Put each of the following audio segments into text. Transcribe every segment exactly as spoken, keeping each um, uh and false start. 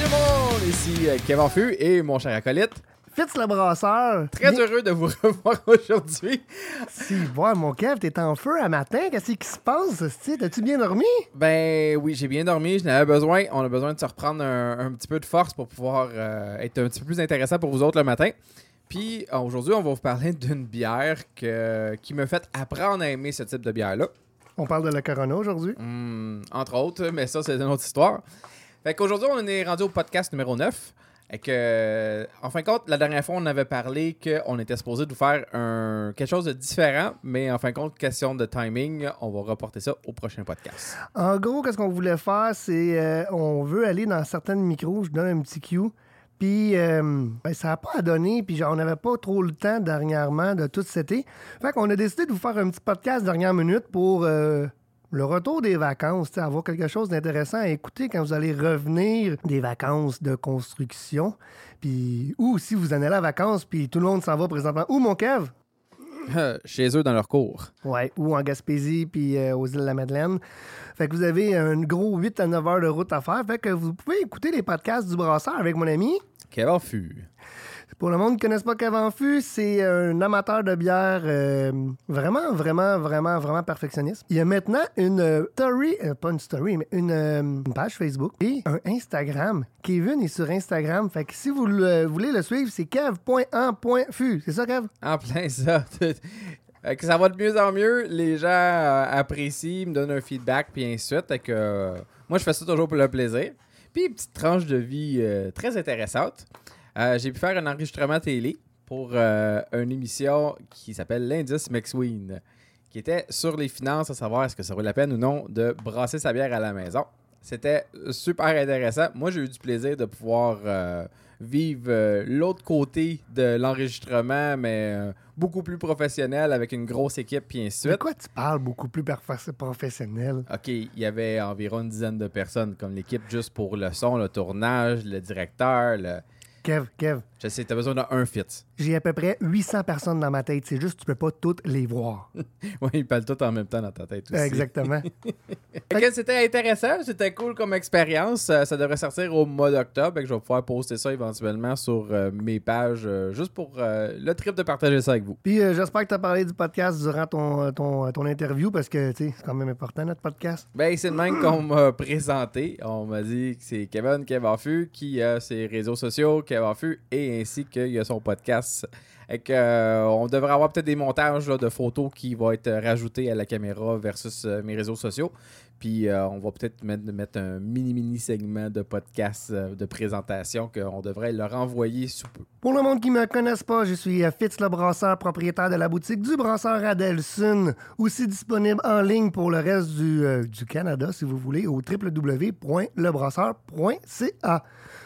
tout le monde! Ici euh, Kevin Fu et mon cher acolyte. Fitz le brasseur. Très Bien... heureux de vous revoir aujourd'hui. Si, ouais, mon Kev, t'es en feu à matin. Qu'est-ce qui se passe? T'as-tu bien dormi? Ben oui, j'ai bien dormi. Je n'avais besoin. On a besoin de se reprendre un, un petit peu de force pour pouvoir euh, être un petit peu plus intéressant pour vous autres le matin. Puis aujourd'hui, on va vous parler d'une bière que, qui m'a fait apprendre à aimer ce type de bière-là. On parle de la Corona aujourd'hui. Mmh, entre autres, mais ça, c'est une autre histoire. Fait qu'aujourd'hui, on est rendu au podcast numéro neuf. Et que, en fin de compte, la dernière fois, on avait parlé qu'on était supposé de vous faire un, quelque chose de différent, mais en fin de compte, question de timing, on va reporter ça au prochain podcast. En gros, qu'est-ce qu'on voulait faire, c'est euh, on veut aller dans certaines micros, je donne un petit cue, puis euh, ben, ça n'a pas à donner, puis on n'avait pas trop le temps dernièrement de tout cet été. Fait qu'on a décidé de vous faire un petit podcast dernière minute pour... Euh, le retour des vacances, avoir quelque chose d'intéressant à écouter quand vous allez revenir des vacances de construction. Puis, ou si vous en allez à vacances, puis tout le monde s'en va présentement. Où, mon Kev? Chez eux, dans leur cours. Ouais, ou en Gaspésie, puis euh, aux îles de la Madeleine. Fait que vous avez un gros huit à neuf heures de route à faire. Fait que vous pouvez écouter les podcasts du brasseur avec mon ami Kevin Fu. Pour le monde qui ne connaisse pas Kevin Fu, c'est un amateur de bière euh, vraiment, vraiment, vraiment, vraiment perfectionniste. Il y a maintenant une euh, story, euh, pas une story, mais une, euh, une page Facebook et un Instagram. Kevin est sur Instagram. Fait que si vous le, voulez le suivre, c'est kev point en point fu. C'est ça, Kev? En plein ça. Fait que ça va de mieux en mieux. Les gens euh, apprécient, me donnent un feedback, puis ainsi de suite. Fait que, euh, moi, je fais ça toujours pour le plaisir. Puis, une petite tranche de vie euh, très intéressante. Euh, j'ai pu faire un enregistrement télé pour euh, une émission qui s'appelle l'Indice McSween, qui était sur les finances, à savoir est-ce que ça vaut la peine ou non de brasser sa bière à la maison. C'était super intéressant. Moi, j'ai eu du plaisir de pouvoir euh, vivre euh, l'autre côté de l'enregistrement, mais euh, beaucoup plus professionnel, avec une grosse équipe, puis ainsi de suite. De quoi tu parles beaucoup plus perf- professionnel? OK, il y avait environ une dizaine de personnes, comme l'équipe juste pour le son, le tournage, le directeur, le... Kev, Kev. Je sais, t'as besoin d'un fit. J'ai à peu près huit cents personnes dans ma tête. C'est juste que tu peux pas toutes les voir. Oui, ils parlent tous en même temps dans ta tête aussi. Exactement. Fait que c'était intéressant, c'était cool comme expérience. Euh, ça devrait sortir au mois d'octobre. Et que je vais pouvoir poster ça éventuellement sur euh, mes pages, euh, juste pour euh, le trip de partager ça avec vous. Puis euh, j'espère que tu as parlé du podcast durant ton, ton, ton interview parce que c'est quand même important notre podcast. Ben, c'est le même qu'on m'a présenté. On m'a dit que c'est Kevin Kevin Fu qui a ses réseaux sociaux, Kevin Fu, et ainsi qu'il a son podcast. Et que, euh, on devrait avoir peut-être des montages là, de photos qui vont être rajoutés à la caméra versus euh, mes réseaux sociaux. Puis euh, on va peut-être mettre, mettre un mini-mini segment de podcast euh, de présentation qu'on devrait leur envoyer sous peu. Pour le monde qui ne me connaisse pas, je suis Fitz le brasseur, propriétaire de la boutique du brasseur Adelsun, aussi disponible en ligne pour le reste du, euh, du Canada, si vous voulez, au w w w point le brasseur point c a.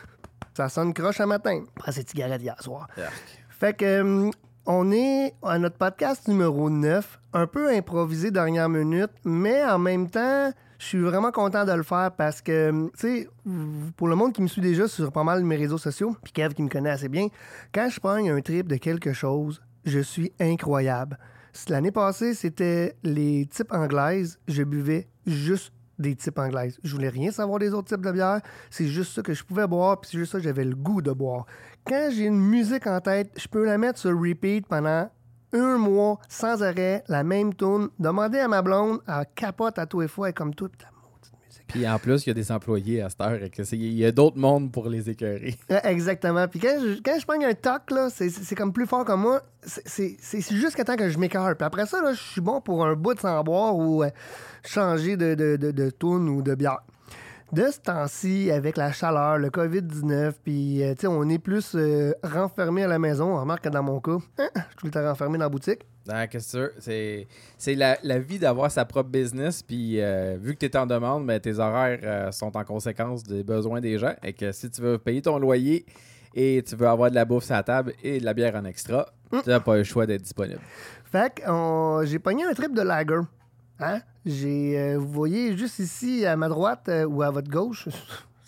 Ça sonne croche à matin. Prends ces cigarettes hier soir. Arc. Fait que euh, on est à notre podcast numéro neuf, un peu improvisé dernière minute, mais en même temps, je suis vraiment content de le faire parce que, tu sais, pour le monde qui me suit déjà sur pas mal de mes réseaux sociaux, puis Kev qui me connaît assez bien, quand je pogne un trip de quelque chose, je suis incroyable. L'année passée, c'était les types anglaises, je buvais juste des types anglaises. Je voulais rien savoir des autres types de bières. C'est juste ça que je pouvais boire, puis c'est juste ça que j'avais le goût de boire. Quand j'ai une musique en tête, je peux la mettre sur repeat pendant un mois, sans arrêt, la même tune. Demander à ma blonde, elle capote à tous les fois, elle est comme toute la maudite musique. Puis en plus, il y a des employés à cette heure et que c'est- il y a d'autres mondes pour les écœurer. Exactement. Puis quand je, quand je prends un toc, là, c'est, c'est comme plus fort que moi. C'est, c'est, c'est jusqu'à temps que je m'écœure. Puis après ça, là, je suis bon pour un bout de sans boire ou euh, changer de, de, de, de tune ou de bière. De ce temps-ci, avec la chaleur, le covid dix-neuf, puis euh, tu sais, on est plus euh, renfermé à la maison. On remarque que dans mon cas, hein, je suis tout le temps renfermé dans la boutique. Ah, qu'est-ce que c'est? C'est la, la vie d'avoir sa propre business, puis euh, vu que tu es en demande, ben, tes horaires euh, sont en conséquence des besoins des gens. Et que si tu veux payer ton loyer et tu veux avoir de la bouffe sur la table et de la bière en extra, mm. tu n'as pas le choix d'être disponible. Fait que on, j'ai pogné un trip de lager. Hein? J'ai, euh, vous voyez juste ici à ma droite euh, ou à votre gauche,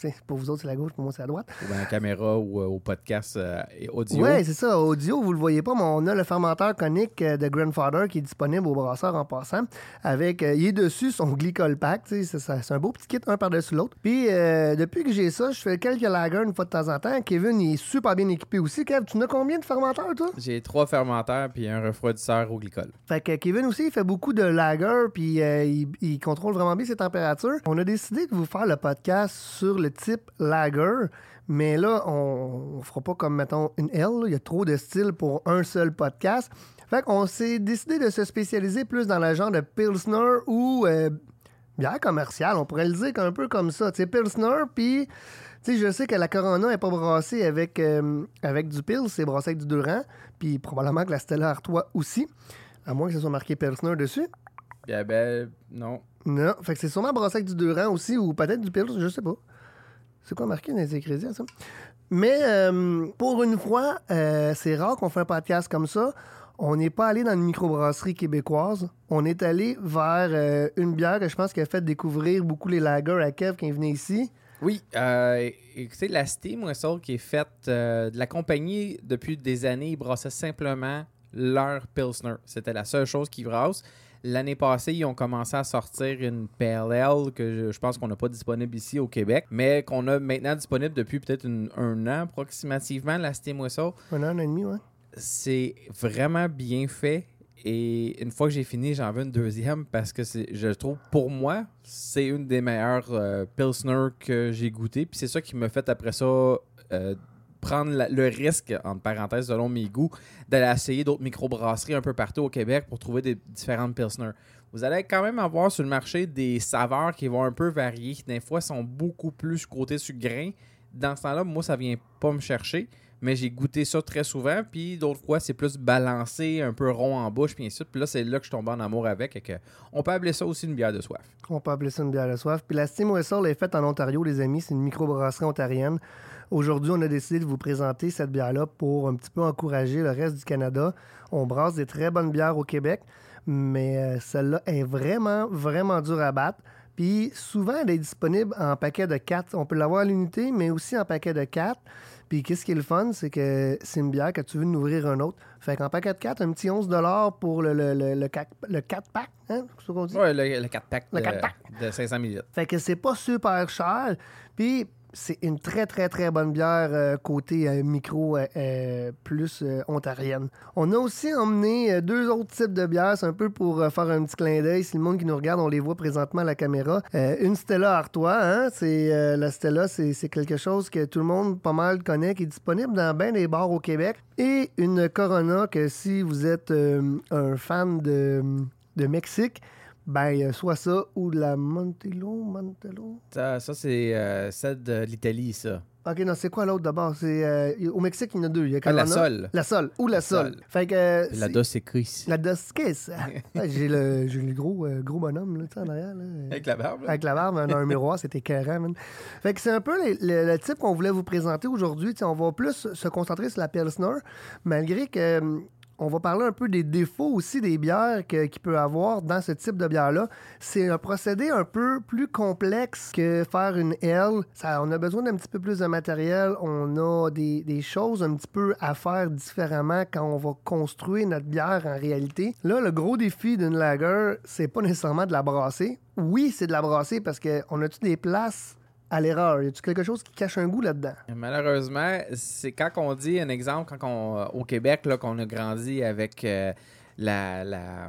c'est, pour vous autres, c'est la gauche, pour moi, c'est la droite. Ou à la caméra ou euh, au podcast euh, audio. Oui, c'est ça. Audio, vous le voyez pas, mais on a le fermenteur conique de Grandfather qui est disponible au brasseur en passant. Avec, euh, il est dessus son Glycol Pack. C'est, ça, c'est un beau petit kit, un par-dessus l'autre. Puis, euh, depuis que j'ai ça, je fais quelques lagers une fois de temps en temps. Kevin, il est super bien équipé aussi. Kev, tu en as combien de fermenteurs, toi? J'ai trois fermenteurs puis un refroidisseur au glycol. Fait que Kevin aussi, il fait beaucoup de lager puis euh, il, il contrôle vraiment bien ses températures. On a décidé de vous faire le podcast sur le type lager, mais là, on ne fera pas comme, mettons, une L. Il y a trop de styles pour un seul podcast. Fait qu'on s'est décidé de se spécialiser plus dans le genre de Pilsner ou euh, bière commerciale. On pourrait le dire un peu comme ça. Tu sais, Pilsner, puis... Tu sais, je sais que la Corona n'est pas brassée avec, euh, avec du Pils, c'est brassé avec du Durand, puis probablement que la Stella Artois aussi, à moins que ce soit marqué Pilsner dessus. Bien, ben, non. Non, fait que c'est sûrement brassé avec du Durand aussi, ou peut-être du Pils, je sais pas. C'est quoi marqué dans les ingrédients, ça? Mais euh, pour une fois, euh, c'est rare qu'on fait un podcast comme ça. On n'est pas allé dans une microbrasserie québécoise. On est allé vers euh, une bière que je pense qui a fait découvrir beaucoup les lagers à Kev quand il venait ici. Oui, euh, écoutez, la Steam Whistle qui est faite euh, de la compagnie depuis des années, ils brassaient simplement leur Pilsner. C'était la seule chose qu'ils brassent. L'année passée, ils ont commencé à sortir une Pale Ale que je, je pense qu'on n'a pas disponible ici au Québec, mais qu'on a maintenant disponible depuis peut-être une, un an approximativement, la Steam Whistle. Un an, un an et demi, ouais. C'est vraiment bien fait. Et une fois que j'ai fini, j'en veux une deuxième parce que c'est, je trouve, pour moi, c'est une des meilleures euh, Pilsner que j'ai goûté. Puis c'est ça qui m'a fait, après ça, euh, prendre la, le risque, entre parenthèses, selon mes goûts, d'aller essayer d'autres microbrasseries un peu partout au Québec pour trouver des différentes Pilsner. Vous allez quand même avoir sur le marché des saveurs qui vont un peu varier, qui des fois sont beaucoup plus côté sur grain. Dans ce temps-là, moi, ça vient pas me chercher. Mais j'ai goûté ça très souvent, puis d'autres fois, c'est plus balancé, un peu rond en bouche, puis ainsi de suite. Puis là, c'est là que je tombe en amour avec. Et que on peut appeler ça aussi une bière de soif. On peut appeler ça une bière de soif. Puis la Steam Whistle est faite en Ontario, les amis. C'est une microbrasserie ontarienne. Aujourd'hui, on a décidé de vous présenter cette bière-là pour un petit peu encourager le reste du Canada. On brasse des très bonnes bières au Québec, mais euh, celle-là est vraiment, vraiment dure à battre. Puis souvent, elle est disponible en paquet de quatre. On peut l'avoir à l'unité, mais aussi en paquet de quatre. Puis qu'est-ce qui est le fun, c'est que c'est une bière que tu veux nous ouvrir un autre. Fait qu'en paquet de quatre, un petit onze dollars pour le, le, le, le, le quatre-pack, hein? C'est ce qu'on dit? Oui, le, le quatre-pack Le de, quatre-pack. de cinq cents millilitres. Fait que c'est pas super cher. Puis c'est une très, très, très bonne bière euh, côté euh, micro euh, euh, plus euh, ontarienne. On a aussi emmené euh, deux autres types de bières. C'est un peu pour euh, faire un petit clin d'œil. Si le monde qui nous regarde, on les voit présentement à la caméra. Euh, une Stella Artois, hein? C'est, euh, la Stella, c'est, c'est quelque chose que tout le monde pas mal connaît, qui est disponible dans bien des bars au Québec. Et une Corona que si vous êtes euh, un fan de, de Mexique, ben, soit ça ou de la Montelo, Montelo. Ça, ça c'est euh, celle de l'Italie, ça. OK, non, c'est quoi l'autre d'abord? C'est, euh, au Mexique, il y en a deux. Il y a Ah, la Corona. Sol. La Sol. Ou la, la Sol. Sol. Fait que, euh, la Dos Equis. La Dos Equis. Ouais, j'ai, le, j'ai le gros, euh, gros bonhomme là, en arrière. Là. Avec la barbe. Là. Avec la barbe, dans un miroir, c'était écœurant. Man. Fait que c'est un peu le, le, le type qu'on voulait vous présenter aujourd'hui. T'sais, on va plus se concentrer sur la Pilsner, malgré que... On va parler un peu des défauts aussi des bières que, qu'il peut avoir dans ce type de bière-là. C'est un procédé un peu plus complexe que faire une L. Ça, on a besoin d'un petit peu plus de matériel. On a des, des choses un petit peu à faire différemment quand on va construire notre bière en réalité. Là, le gros défi d'une lager, c'est pas nécessairement de la brasser. Oui, c'est de la brasser parce qu'on a-tu des places à l'erreur? Y a-tu quelque chose qui cache un goût là-dedans? Malheureusement, c'est quand on dit un exemple, quand on, au Québec, là, qu'on a grandi avec euh, la, la,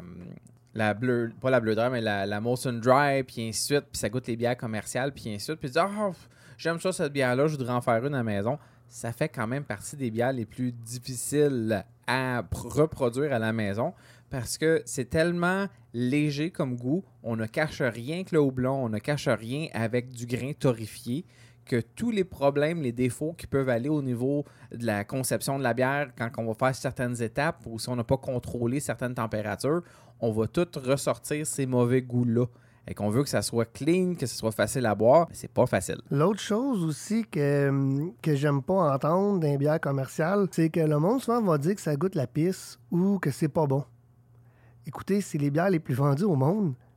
la bleu, pas la Bleu Dry, mais la, la Molson Dry, puis ainsi de suite, puis ça goûte les bières commerciales, puis ainsi de suite, puis dire « Oh, j'aime ça, cette bière-là, je voudrais en faire une à la maison », ça fait quand même partie des bières les plus difficiles à reproduire à la maison parce que c'est tellement léger comme goût, on ne cache rien que le houblon, on ne cache rien avec du grain torréfié, que tous les problèmes, les défauts qui peuvent aller au niveau de la conception de la bière quand on va faire certaines étapes ou si on n'a pas contrôlé certaines températures, on va tout ressortir ces mauvais goûts-là. Et qu'on veut que ça soit clean, que ça soit facile à boire, mais c'est pas facile. L'autre chose aussi que, que j'aime pas entendre dans les bières commerciales, c'est que le monde souvent va dire que ça goûte la pisse ou que c'est pas bon. Écoutez, c'est les bières les plus vendues au monde,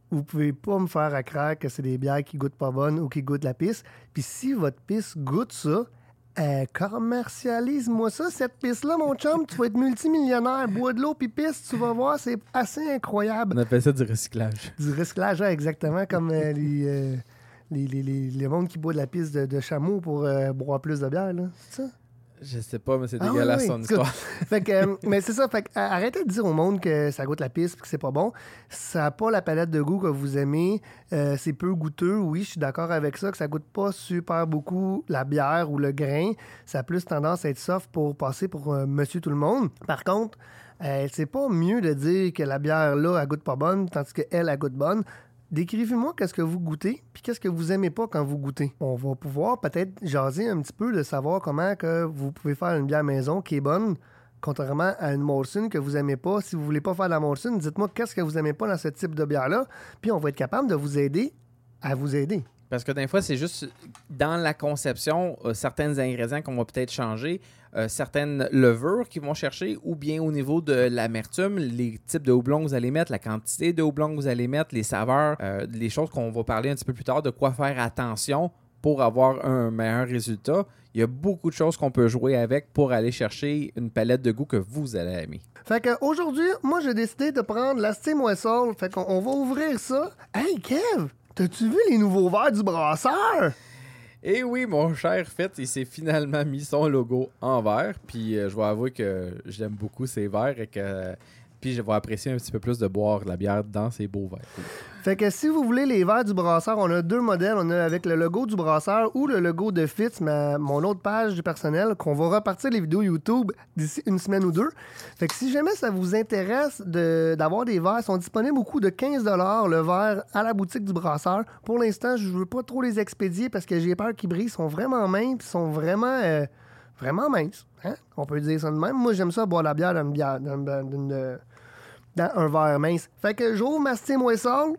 vous pouvez pas me faire à croire que c'est des bières qui goûtent pas bonnes ou qui goûtent la pisse. Puis si votre pisse goûte ça, euh, commercialise-moi ça, cette pisse-là, mon chum, tu vas être multimillionnaire. Bois de l'eau puis pisse, tu vas voir, c'est assez incroyable. On appelle ça du recyclage. Du recyclage, ouais, exactement, comme euh, les, euh, les, les, les, les mondes qui boivent de la pisse de, de chameau pour euh, boire plus de bière, là. C'est ça? Je sais pas, mais c'est Ah dégueulasse oui, son oui. histoire. Fait que, euh, mais c'est ça, fait que, euh, arrêtez de dire au monde que ça goûte la pisse et que c'est pas bon. Ça n'a pas la palette de goût que vous aimez. Euh, c'est peu goûteux, oui, je suis d'accord avec ça, que ça goûte pas super beaucoup la bière ou le grain. Ça a plus tendance à être soft pour passer pour euh, monsieur tout le monde. Par contre, euh, c'est pas mieux de dire que la bière là, elle goûte pas bonne, tandis qu'elle, elle goûte bonne. Décrivez-moi qu'est-ce que vous goûtez, puis qu'est-ce que vous aimez pas quand vous goûtez. On va pouvoir peut-être jaser un petit peu de savoir comment que vous pouvez faire une bière maison qui est bonne, contrairement à une Molson que vous aimez pas. Si vous voulez pas faire de la Molson, dites-moi qu'est-ce que vous aimez pas dans ce type de bière-là, puis on va être capable de vous aider à vous aider. Parce que des fois, c'est juste dans la conception, euh, certains ingrédients qu'on va peut-être changer, euh, certaines levures qu'ils vont chercher, ou bien au niveau de l'amertume, les types de houblon que vous allez mettre, la quantité de houblon que vous allez mettre, les saveurs, euh, les choses qu'on va parler un petit peu plus tard, de quoi faire attention pour avoir un meilleur résultat. Il y a beaucoup de choses qu'on peut jouer avec pour aller chercher une palette de goût que vous allez aimer. Fait qu'aujourd'hui, moi, j'ai décidé de prendre la Steam Whistle. Fait qu'on on va ouvrir ça. Hey, Kev! T'as-tu vu les nouveaux verres du brasseur? Et oui, mon cher Fitz, il s'est finalement mis son logo en vert. Puis euh, je vais avouer que j'aime beaucoup ces verres et que puis je vais apprécier un petit peu plus de boire de la bière dans ces beaux verres. Fait que si vous voulez les verres du brasseur, on a deux modèles. On a avec le logo du brasseur ou le logo de Fitz, ma, mon autre page du personnel, qu'on va repartir les vidéos YouTube d'ici une semaine ou deux. Fait que si jamais ça vous intéresse de, d'avoir des verres, ils sont disponibles au coût de quinze dollars le verre à la boutique du brasseur. Pour l'instant, je veux pas trop les expédier parce que j'ai peur qu'ils brisent. Ils sont vraiment minces, ils sont vraiment... Euh, Vraiment mince, hein? On peut dire ça de même. Moi, j'aime ça boire la bière dans une bière, dans, dans, dans, dans un verre mince. Fait que j'ouvre ma Steam Whistle.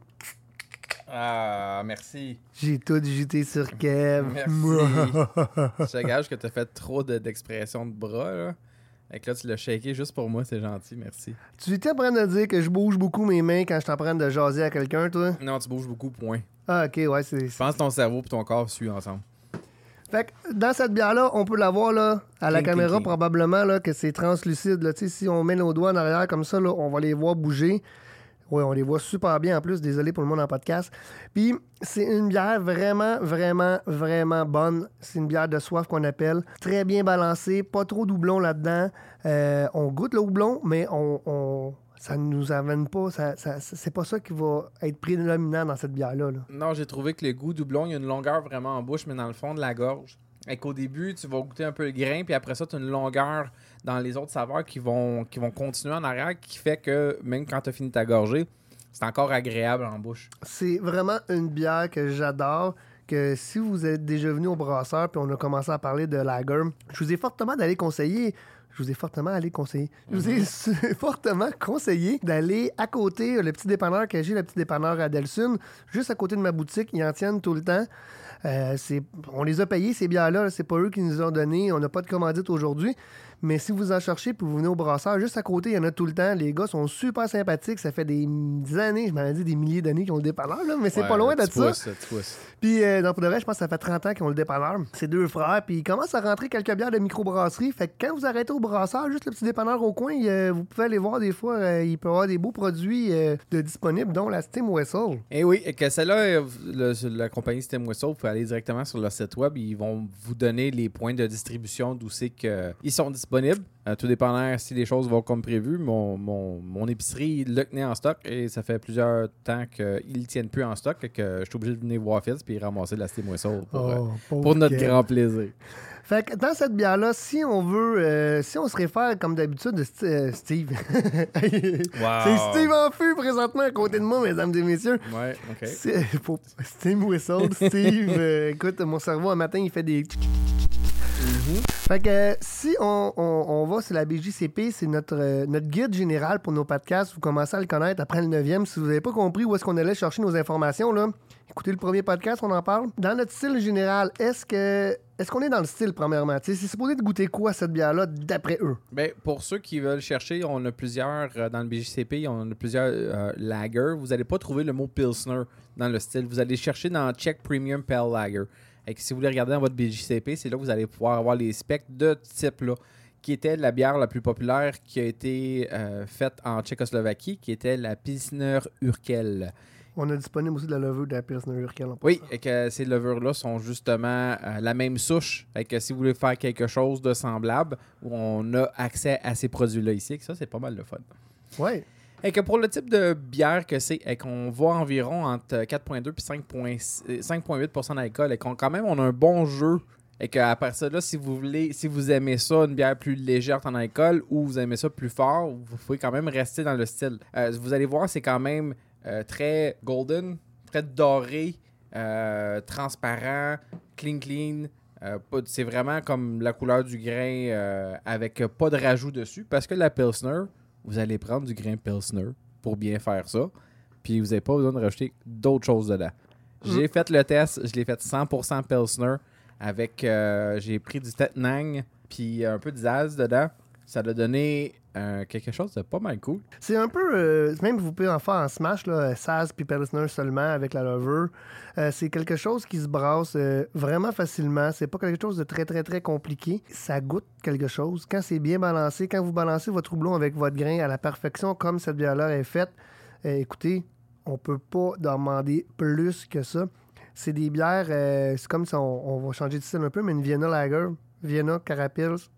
Ah, merci. J'ai tout jeté sur Kev. Merci. Je te gage que t'as fait trop de, d'expressions de bras, là. Fait que là, tu l'as shaké juste pour moi, c'est gentil, merci. Tu étais en train de dire que je bouge beaucoup mes mains quand je suis en train de jaser à quelqu'un, toi? Non, tu bouges beaucoup, point. Ah, OK, ouais, c'est... Je pense que ton cerveau et ton corps suivent ensemble. Fait que dans cette bière-là, on peut la voir là, à la Cling, caméra cling, cling. probablement là, que c'est translucide. Là. Si on met nos doigts en arrière comme ça, là, on va les voir bouger. Oui, on les voit super bien en plus. Désolé pour le monde en podcast. Puis c'est une bière vraiment, vraiment, vraiment bonne. C'est une bière de soif qu'on appelle. Très bien balancée. Pas trop de houblon là-dedans. Euh, on goûte le houblon, mais on... on... ça ne nous amène pas, ça, ça, c'est pas ça qui va être prédominant dans cette bière-là. Là. Non, j'ai trouvé que le goût doublon, il y a une longueur vraiment en bouche, mais dans le fond de la gorge. Et qu'au début, tu vas goûter un peu le grain, puis après ça, tu as une longueur dans les autres saveurs qui vont, qui vont continuer en arrière, qui fait que même quand tu as fini ta gorgée, c'est encore agréable en bouche. C'est vraiment une bière que j'adore. Que si vous êtes déjà venu au brasseur puis on a commencé à parler de lager, je vous ai fortement d'aller conseiller. Je vous ai fortement allé conseiller. Je vous ai mm-hmm. fortement conseillé d'aller à côté, le petit dépanneur que j'ai, le petit dépanneur à Delsun, juste à côté de ma boutique. Ils en tiennent tout le temps. Euh, c'est, on les a payés, ces bières-là. C'est pas eux qui nous ont donné. On n'a pas de commandite aujourd'hui. Mais si vous en cherchez puis vous venez au brasseur, juste à côté, il y en a tout le temps. Les gars sont super sympathiques. Ça fait des années, je m'avais dit des milliers d'années qu'ils ont le dépanneur, là, mais c'est ouais, pas loin de ça. Pousse, Puis, euh, donc, pour de vrai, je pense que ça fait trente ans qu'ils ont le dépanneur. C'est deux frères. Puis, ils commencent à rentrer quelques bières de microbrasserie. Fait que quand vous arrêtez au brasseur, juste le petit dépanneur au coin, euh, vous pouvez aller voir des fois. Euh, il peut y avoir des beaux produits euh, de disponibles, dont la Steam Whistle. Et oui, et que celle-là, le, la compagnie Steam Whistle, vous pouvez aller directement sur leur site web. Ils vont vous donner les points de distribution d'où c'est qu'ils sont disponibles. Euh, tout dépendant si les choses vont comme prévu. Mon, mon, mon épicerie le tenait en stock et ça fait plusieurs temps qu'ils ne tiennent plus en stock et que je suis obligé de venir voir Fitz et ramasser de la Steam Whistle pour, oh, euh, pour notre quel... grand plaisir. Fait que dans cette bière-là, si on veut, euh, si on se réfère comme d'habitude de St- euh, Steve. Wow. C'est Steve en fût présentement à côté de moi, mesdames et messieurs. Ouais, OK. C'est, pour, Steam Whistle, Steve. euh, écoute, mon cerveau, un matin, il fait des... Mm-hmm. Fait que euh, si on, on, on va sur la B J C P, c'est notre, euh, notre guide général pour nos podcasts. Vous commencez à le connaître après le neuvième. Si vous n'avez pas compris où est-ce qu'on allait chercher nos informations, là, écoutez le premier podcast, on en parle. Dans notre style général, est-ce que est-ce qu'on est dans le style, premièrement? T'sais, c'est supposé de goûter quoi, cette bière-là, d'après eux? Ben, pour ceux qui veulent chercher, on a plusieurs, euh, dans le B J C P, on a plusieurs euh, lagers. Vous n'allez pas trouver le mot Pilsner dans le style. Vous allez chercher dans Czech Premium Pale Lager. Et que si vous voulez regarder dans votre B J C P, c'est là que vous allez pouvoir avoir les specs de ce type-là, qui était la bière la plus populaire qui a été euh, faite en Tchécoslovaquie, qui était la Pilsner Urquell. On a disponible aussi de la levure de la Pilsner Urquell. Oui, et que ces levures-là sont justement euh, la même souche. Et que si vous voulez faire quelque chose de semblable, on a accès à ces produits-là ici. Et que ça, c'est pas mal le fun. Oui. Et que pour le type de bière que c'est, et qu'on voit environ entre quatre virgule deux et cinq virgule huit pour cent d'alcool, et qu'on quand même on a un bon jeu. Et qu'à partir de là, si vous voulez, si vous aimez ça, une bière plus légère en alcool, ou vous aimez ça plus fort, vous pouvez quand même rester dans le style. Euh, vous allez voir, c'est quand même euh, très golden, très doré, euh, transparent, clean clean. Euh, pas- c'est vraiment comme la couleur du grain euh, avec pas de rajout dessus. Parce que la Pilsner, vous allez prendre du grain Pilsner pour bien faire ça. Puis vous n'avez pas besoin de rajouter d'autres choses dedans. J'ai Mm. fait le test, je l'ai fait cent pour cent Pilsner. Avec, euh, j'ai pris du Tettnang puis un peu de Zaz dedans. Ça a donné euh, quelque chose de pas mal cool. C'est un peu, euh, même vous pouvez en faire en smash, là, Saz puis Pilsner seulement avec la levure. Euh, c'est quelque chose qui se brasse euh, vraiment facilement. C'est pas quelque chose de très, très, très compliqué. Ça goûte quelque chose. Quand c'est bien balancé, quand vous balancez votre houblon avec votre grain à la perfection, comme cette bière-là est faite, euh, écoutez, on peut pas demander plus que ça. C'est des bières, euh, c'est comme si on, on va changer de style un peu, mais une Vienna Lager, Vienna, Carapils,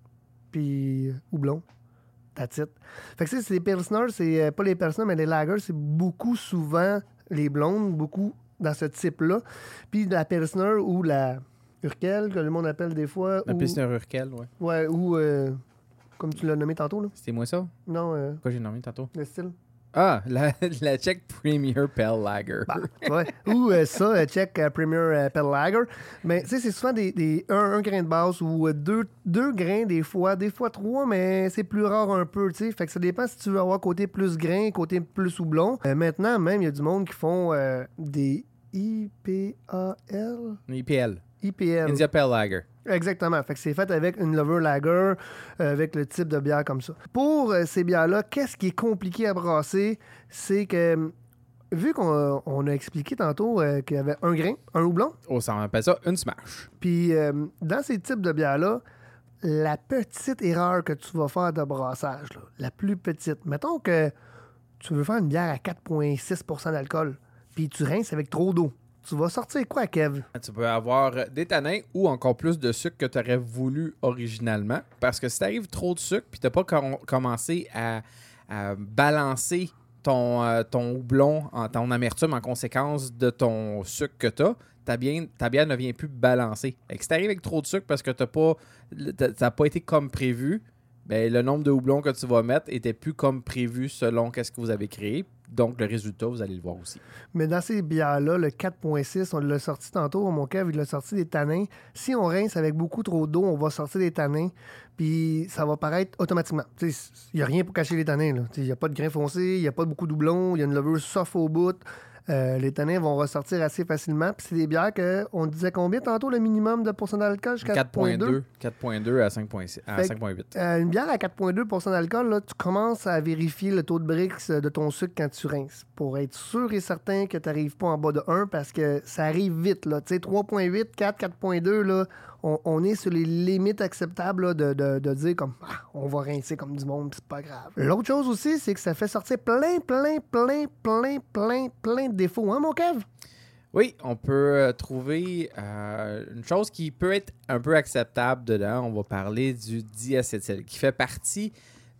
puis houblon. That's it. Fait que tu sais, c'est les Pilsner, c'est euh, pas les Pilsner, mais les Lagers, c'est beaucoup souvent les blondes, beaucoup dans ce type-là. Puis la Pilsner ou la Urquell, que le monde appelle des fois. La ou, Pilsner Urquell, ouais. Ouais, ou euh, comme tu l'as nommé tantôt, là. C'était moi ça? Non, euh, Pourquoi j'ai nommé tantôt? le style. Ah, la, la Czech Premier Pale Lager. Bah, ouais. Ou euh, ça, euh, check euh, Premier euh, Pale Lager. Mais tu sais, c'est souvent des, des un, un grain de base ou euh, deux, deux grains des fois, des fois trois, mais c'est plus rare un peu, tu sais. Fait que ça dépend si tu veux avoir côté plus grain, côté plus houblon. Euh, maintenant, même, il y a du monde qui font euh, des I P A L? I P L. I P L. India Pale Lager. Exactement. Fait que c'est fait avec une levure lager, euh, avec le type de bière comme ça. Pour euh, ces bières-là, qu'est-ce qui est compliqué à brasser? C'est que, hum, vu qu'on a, on a expliqué tantôt euh, qu'il y avait un grain, un houblon, Oh, ça on appelle ça une smash. puis euh, dans ces types de bières-là, la petite erreur que tu vas faire de brassage, là, la plus petite, mettons que tu veux faire une bière à quatre virgule six pour cent d'alcool, puis tu rinces avec trop d'eau. Tu vas sortir quoi, Kev? Tu peux avoir des tanins ou encore plus de sucre que tu aurais voulu originalement. Parce que si tu arrives trop de sucre puis tu n'as pas com- commencé à, à balancer ton, euh, ton houblon, en, ton amertume en conséquence de ton sucre que tu as, ta bière, ta bière ne vient plus balancer. Et que si tu arrives avec trop de sucre parce que t'as pas, t'as, ça n'a pas été comme prévu, ben, le nombre de houblons que tu vas mettre était plus comme prévu selon ce que vous avez créé. Donc, le résultat, vous allez le voir aussi. Mais dans ces bières-là, le quatre virgule six, on l'a sorti tantôt, mon Kev, il l'a sorti des tanins. Si on rince avec beaucoup trop d'eau, on va sortir des tanins, puis ça va paraître automatiquement. Il n'y a rien pour cacher les tanins. Il n'y a pas de grain foncé, il n'y a pas beaucoup de doublons, il y a une levure soft au bout. Euh, les tanins vont ressortir assez facilement. Puis c'est des bières que, on disait combien tantôt le minimum de pourcent d'alcool? quatre virgule deux. quatre virgule deux à cinq virgule huit. Euh, une bière à quatre virgule deux pour cent d'alcool, là, tu commences à vérifier le taux de Brix de ton sucre quand tu rinces pour être sûr et certain que tu n'arrives pas en bas de un parce que ça arrive vite. Là. Tu sais, trois virgule huit, quatre, quatre virgule deux, là, on, on est sur les limites acceptables là, de, de, de dire comme ah, on va rincer comme du monde, c'est pas grave. L'autre chose aussi, c'est que ça fait sortir plein, plein, plein, plein, plein, plein de défauts, hein, mon Kev? Oui, on peut euh, trouver euh, une chose qui peut être un peu acceptable dedans. On va parler du diacétyl, qui fait partie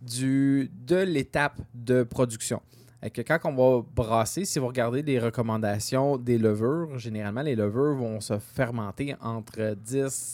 du, de l'étape de production. Et que quand on va brasser, si vous regardez les recommandations des levures, généralement, les levures vont se fermenter entre dix,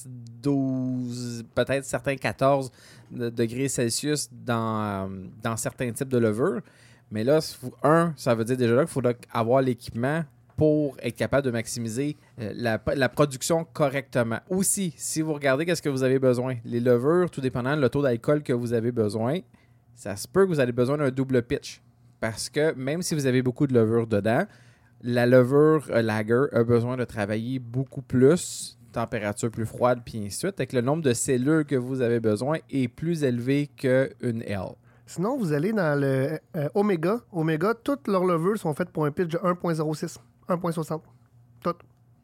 douze, peut-être certains quatorze degrés Celsius dans, dans certains types de levures. Mais là, un, ça veut dire déjà là qu'il faut avoir l'équipement pour être capable de maximiser la, la production correctement. Aussi, si vous regardez qu'est-ce que vous avez besoin, les levures, tout dépendant du taux d'alcool que vous avez besoin, ça se peut que vous avez besoin d'un double pitch. Parce que même si vous avez beaucoup de levure dedans, la levure euh, lager a besoin de travailler beaucoup plus, température plus froide, puis ainsi de suite, et que le nombre de cellules que vous avez besoin est plus élevé qu'une L. Sinon, vous allez dans le euh, Omega. Omega, toutes leurs levures sont faites pour un pitch de un virgule zéro six, un virgule soixante. Toutes.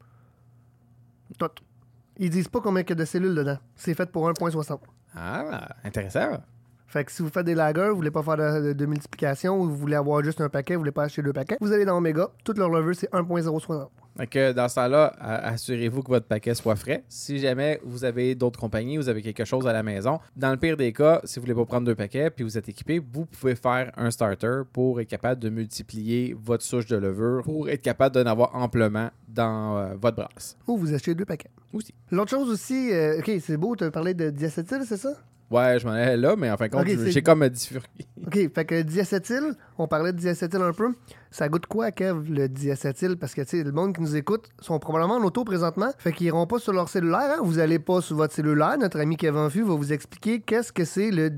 Toutes. Ils disent pas combien il y a de cellules dedans. C'est fait pour un virgule soixante. Ah, intéressant. Fait que si vous faites des lagers, vous voulez pas faire de, de, de multiplication ou vous voulez avoir juste un paquet, vous voulez pas acheter deux paquets, vous allez dans Omega. Toutes leurs levures, c'est un virgule zéro soixante. Fait que dans ce temps-là, assurez-vous que votre paquet soit frais. Si jamais vous avez d'autres compagnies, vous avez quelque chose à la maison, dans le pire des cas, si vous voulez pas prendre deux paquets puis vous êtes équipé, vous pouvez faire un starter pour être capable de multiplier votre souche de levure pour être capable d'en avoir amplement dans euh, votre brasse. Ou vous achetez deux paquets. Aussi. L'autre chose aussi, euh, OK, c'est beau, tu as parlé de diacétyl, c'est ça? Ouais, je m'en allais là, mais en fin de compte, Okay, j'ai comme diffurqué. OK, fait que diacétyl, on parlait de diacétyl un peu. Ça goûte quoi, Kev, le diacétyl? Parce que, tu sais, le monde qui nous écoute sont probablement en auto présentement. Fait qu'ils iront pas sur leur cellulaire. Hein? Vous allez pas sur votre cellulaire. Notre ami Kevin Amphu va vous expliquer qu'est-ce que c'est le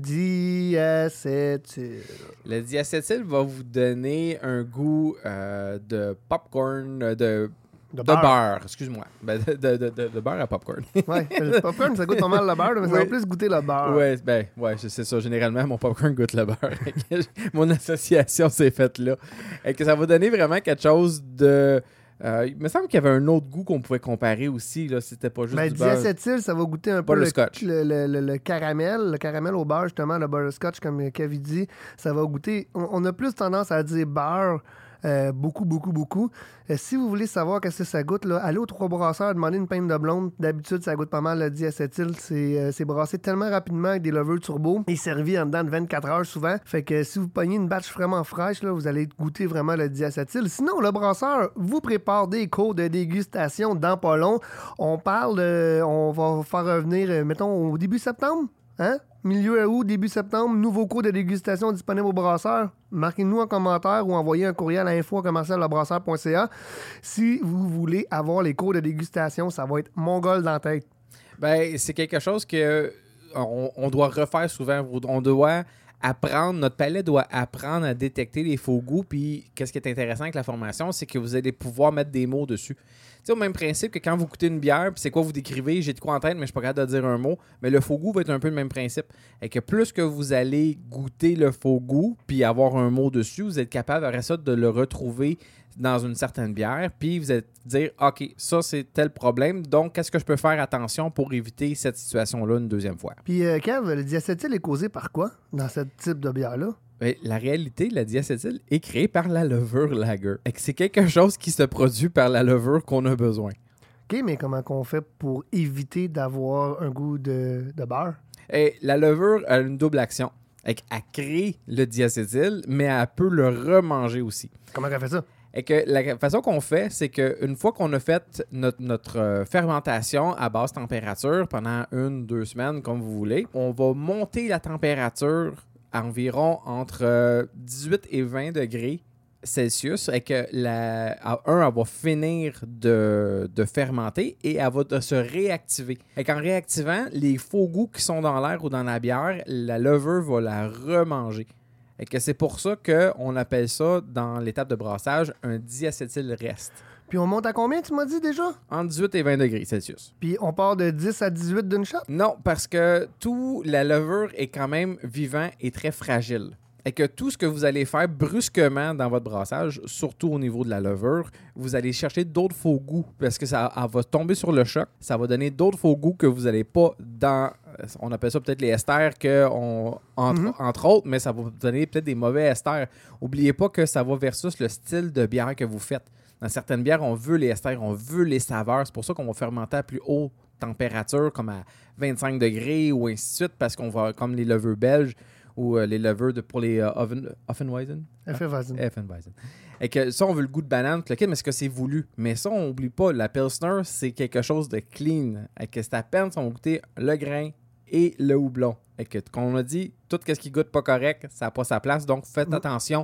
diacétyl. Le diacétyl va vous donner un goût euh, de popcorn, de... De, de beurre, beurre excuse-moi. Ben de, de, de, de beurre à popcorn. Ouais, le popcorn, ça goûte pas mal le beurre, mais oui. Ça va plus goûter le beurre. Ouais, ben, ouais, c'est ça. Généralement, mon popcorn goûte le beurre. Mon association s'est faite là. Et que ça va donner vraiment quelque chose de... Euh, il me semble qu'il y avait un autre goût qu'on pouvait comparer aussi. Là, c'était pas juste ben, du beurre. Diacétyl, ça va goûter un peu le, le, scotch. Le, le, le, le caramel. Le caramel au beurre, justement, le butterscotch, comme Kevin dit. Ça va goûter... On, on a plus tendance à dire beurre. Euh, beaucoup, beaucoup, beaucoup. Euh, si vous voulez savoir qu'est-ce que ça goûte, là, allez aux trois brasseurs, demandez une pinte de blonde. D'habitude, ça goûte pas mal le diacétyl. C'est, euh, c'est brassé tellement rapidement avec des levures turbo et servi en dedans de vingt-quatre heures souvent. Fait que si vous pognez une batch vraiment fraîche, là, vous allez goûter vraiment le diacétyl. Sinon, le brasseur vous prépare des cours de dégustation dans pas long. On parle, de, on va faire revenir, euh, mettons, au début septembre. Hein? Milieu août, début septembre, nouveau cours de dégustation disponible au brasseur. Marquez-nous en commentaire ou envoyez un courriel à info commercial lebrasseur point c a si vous voulez avoir les cours de dégustation. Ça va être mongol dans la tête. Ben, c'est quelque chose que on, on doit refaire souvent. On doit apprendre, notre palais doit apprendre à détecter les faux goûts. Puis, qu'est-ce qui est intéressant avec la formation, c'est que vous allez pouvoir mettre des mots dessus. Tu sais, au même principe que quand vous goûtez une bière, puis c'est quoi vous décrivez, j'ai de quoi en tête, mais je suis pas capable de dire un mot. Mais le faux goût va être un peu le même principe. Et que plus que vous allez goûter le faux goût, puis avoir un mot dessus, vous êtes capable, après ça, de le retrouver dans une certaine bière, puis vous allez dire, OK, ça, c'est tel problème, donc qu'est-ce que je peux faire attention pour éviter cette situation-là une deuxième fois? Puis, euh, Kev, le diacétyl est causé par quoi dans ce type de bière-là? Bien, la réalité, la diacétyl est créée par la levure lager. Et que c'est quelque chose qui se produit par la levure qu'on a besoin. OK, mais comment qu'on fait pour éviter d'avoir un goût de, de beurre? Et la levure a une double action. Elle crée le diacétyl, mais elle peut le remanger aussi. Comment elle fait ça? Et que la façon qu'on fait, c'est qu'une fois qu'on a fait notre, notre euh, fermentation à basse température pendant une, deux semaines, comme vous voulez, on va monter la température à environ entre euh, dix-huit et vingt degrés Celsius. Et que la, à un, elle va finir de, de fermenter et elle va de se réactiver. Et qu'en réactivant, les faux goûts qui sont dans l'air ou dans la bière, la levure va la remanger. Et que c'est pour ça qu'on appelle ça, dans l'étape de brassage, un diacétyl reste. Puis on monte à combien, tu m'as dit déjà? Entre dix-huit et vingt degrés Celsius. Puis on part de dix à dix-huit d'une shot? Non, parce que tout, la levure est quand même vivant et très fragile. Et que tout ce que vous allez faire brusquement dans votre brassage, surtout au niveau de la levure, vous allez chercher d'autres faux goûts parce que ça elle va tomber sur le choc. Ça va donner d'autres faux goûts que vous n'allez pas dans... On appelle ça peut-être les esters, que on, entre, mm-hmm. entre autres, mais ça va vous donner peut-être des mauvais esters. N'oubliez pas que ça va versus le style de bière que vous faites. Dans certaines bières, on veut les esters, on veut les saveurs. C'est pour ça qu'on va fermenter à plus haute température, comme à vingt-cinq degrés ou ainsi de suite, parce qu'on va, comme les levures belges, ou euh, les levures de, pour les euh, oven, Offenweizen. Effenweizen. Effenweizen. Et que ça, on veut le goût de banane, tout le kit, mais est-ce que c'est voulu? Mais ça, on n'oublie pas, la Pilsner, c'est quelque chose de clean. Et que c'est à peine si on va goûter le grain et le houblon. Et que, qu'on a dit, tout ce qui goûte pas correct, ça n'a pas sa place. Donc, faites mmh. attention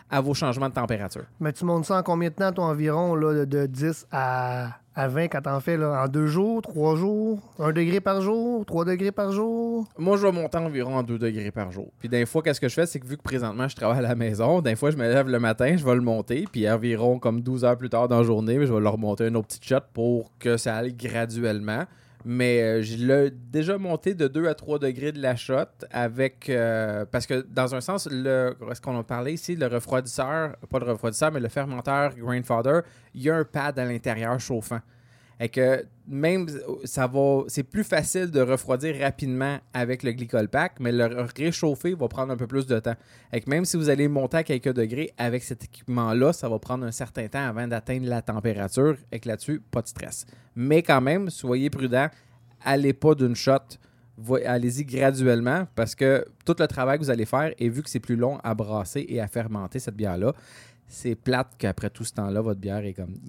à vos changements de température. Mais tu montes ça en combien de temps, toi, environ, là, de, de dix à, à vingt quand t'en fais, là? En deux jours, trois jours, un degré par jour, trois degrés par jour? Moi, je vais monter environ en deux degrés par jour. Puis des fois, qu'est-ce que je fais, c'est que vu que présentement, je travaille à la maison, des fois, je me lève le matin, je vais le monter, puis environ comme douze heures plus tard dans la journée, je vais le remonter une autre petite shot pour que ça aille graduellement. Mais euh, je l'ai déjà monté de deux à trois degrés de la shot avec... Euh, parce que dans un sens, le, est-ce qu'on a parlé ici, le refroidisseur, pas le refroidisseur, mais le fermenteur Grainfather, il y a un pad à l'intérieur chauffant. Et que même, ça va, c'est plus facile de refroidir rapidement avec le Glycol Pack, mais le réchauffer va prendre un peu plus de temps. Et que même si vous allez monter à quelques degrés avec cet équipement-là, ça va prendre un certain temps avant d'atteindre la température. Et que là-dessus, pas de stress. Mais quand même, soyez prudents, allez pas d'une shot, allez-y graduellement parce que tout le travail que vous allez faire, et vu que c'est plus long à brasser et à fermenter cette bière-là, c'est plate qu'après tout ce temps-là, votre bière est comme...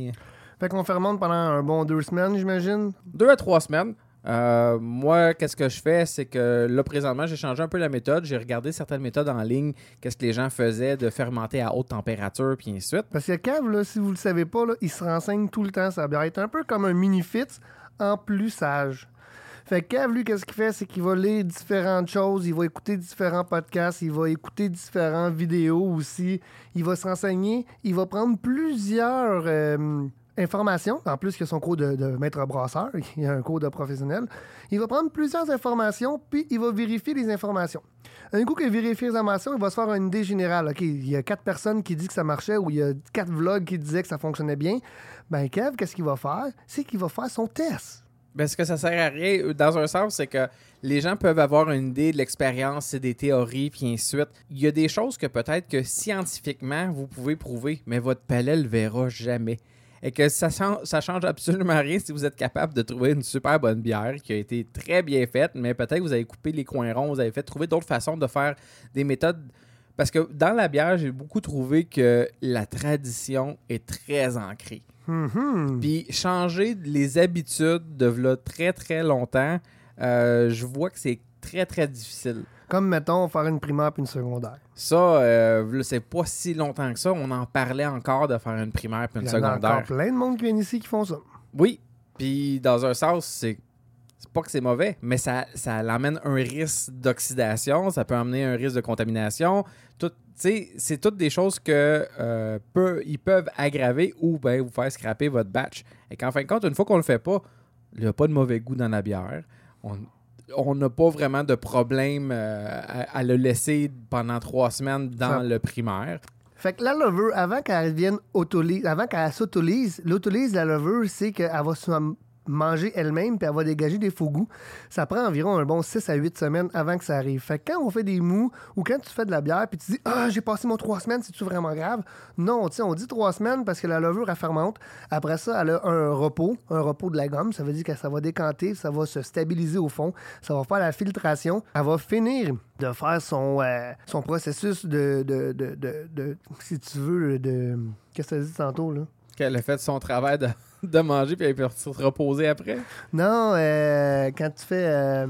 Fait qu'on fermente pendant un bon deux semaines, j'imagine? Deux à trois semaines. Euh, moi, qu'est-ce que je fais, c'est que là, présentement, j'ai changé un peu la méthode. J'ai regardé certaines méthodes en ligne, qu'est-ce que les gens faisaient de fermenter à haute température, puis ainsi de suite. Parce que Kev, là, si vous le savez pas, là, il se renseigne tout le temps sur la bière. Il est un peu comme un mini-Fitz en plus sage. Fait que Kev, lui, qu'est-ce qu'il fait? C'est qu'il va lire différentes choses, il va écouter différents podcasts, il va écouter différentes vidéos aussi. Il va se renseigner, il va prendre plusieurs... Euh, informations, en plus qu'il y a son cours de, de maître brasseur, il y a un cours de professionnel. Il va prendre plusieurs informations, puis il va vérifier les informations. Un coup qu'il vérifie les informations, il va se faire une idée générale. OK, il y a quatre personnes qui disent que ça marchait ou il y a quatre vlogs qui disaient que ça fonctionnait bien. Ben Kev, qu'est-ce qu'il va faire? C'est qu'il va faire son test. Ben, ce que ça sert à rien, dans un sens, c'est que les gens peuvent avoir une idée de l'expérience, c'est des théories, puis ainsi de suite. Il y a des choses que peut-être que scientifiquement, vous pouvez prouver, mais votre palais le verra jamais. Et que ça change, ça change absolument rien si vous êtes capable de trouver une super bonne bière qui a été très bien faite, mais peut-être que vous avez coupé les coins ronds, vous avez fait trouver d'autres façons de faire des méthodes. Parce que dans la bière, j'ai beaucoup trouvé que la tradition est très ancrée. Mm-hmm. Puis changer les habitudes de là très très longtemps, euh, je vois que c'est très très difficile. Comme, mettons, faire une primaire puis une secondaire. Ça, euh, c'est pas si longtemps que ça. On en parlait encore de faire une primaire puis une secondaire. Il y en a encore plein de monde qui vient ici qui font ça. Oui. Puis, dans un sens, c'est, c'est pas que c'est mauvais, mais ça, ça amène un risque d'oxydation. Ça peut amener un risque de contamination. Tout, c'est toutes des choses que euh, peut, ils peuvent aggraver ou ben, vous faire scraper votre batch. Et qu'en fin de compte, une fois qu'on le fait pas, il n'y a pas de mauvais goût dans la bière. On... On n'a pas vraiment de problème euh, à, à le laisser pendant trois semaines dans ça. Le primaire. Fait que la levure, avant qu'elle vienne autolyse, avant qu'elle s'autolyse, l'autolyse de la levure, c'est qu'elle va se manger elle-même puis elle va dégager des faux goûts. Ça prend environ un bon six à huit semaines avant que ça arrive. Fait que quand on fait des mous ou quand tu fais de la bière puis tu dis « Ah, j'ai passé mon trois semaines, c'est-tu vraiment grave? » Non, tu sais, on dit trois semaines parce que la levure, elle fermente. Après ça, elle a un repos, un repos de la gomme. Ça veut dire que ça va décanter, ça va se stabiliser au fond, ça va faire la filtration. Elle va finir de faire son, euh, son processus de, de, de, de, de, si tu veux, de... Qu'est-ce que tu as dit tantôt, là? Qu'elle a fait son travail de... de manger puis elle peut se reposer après? Non, euh, quand tu fais... Euh...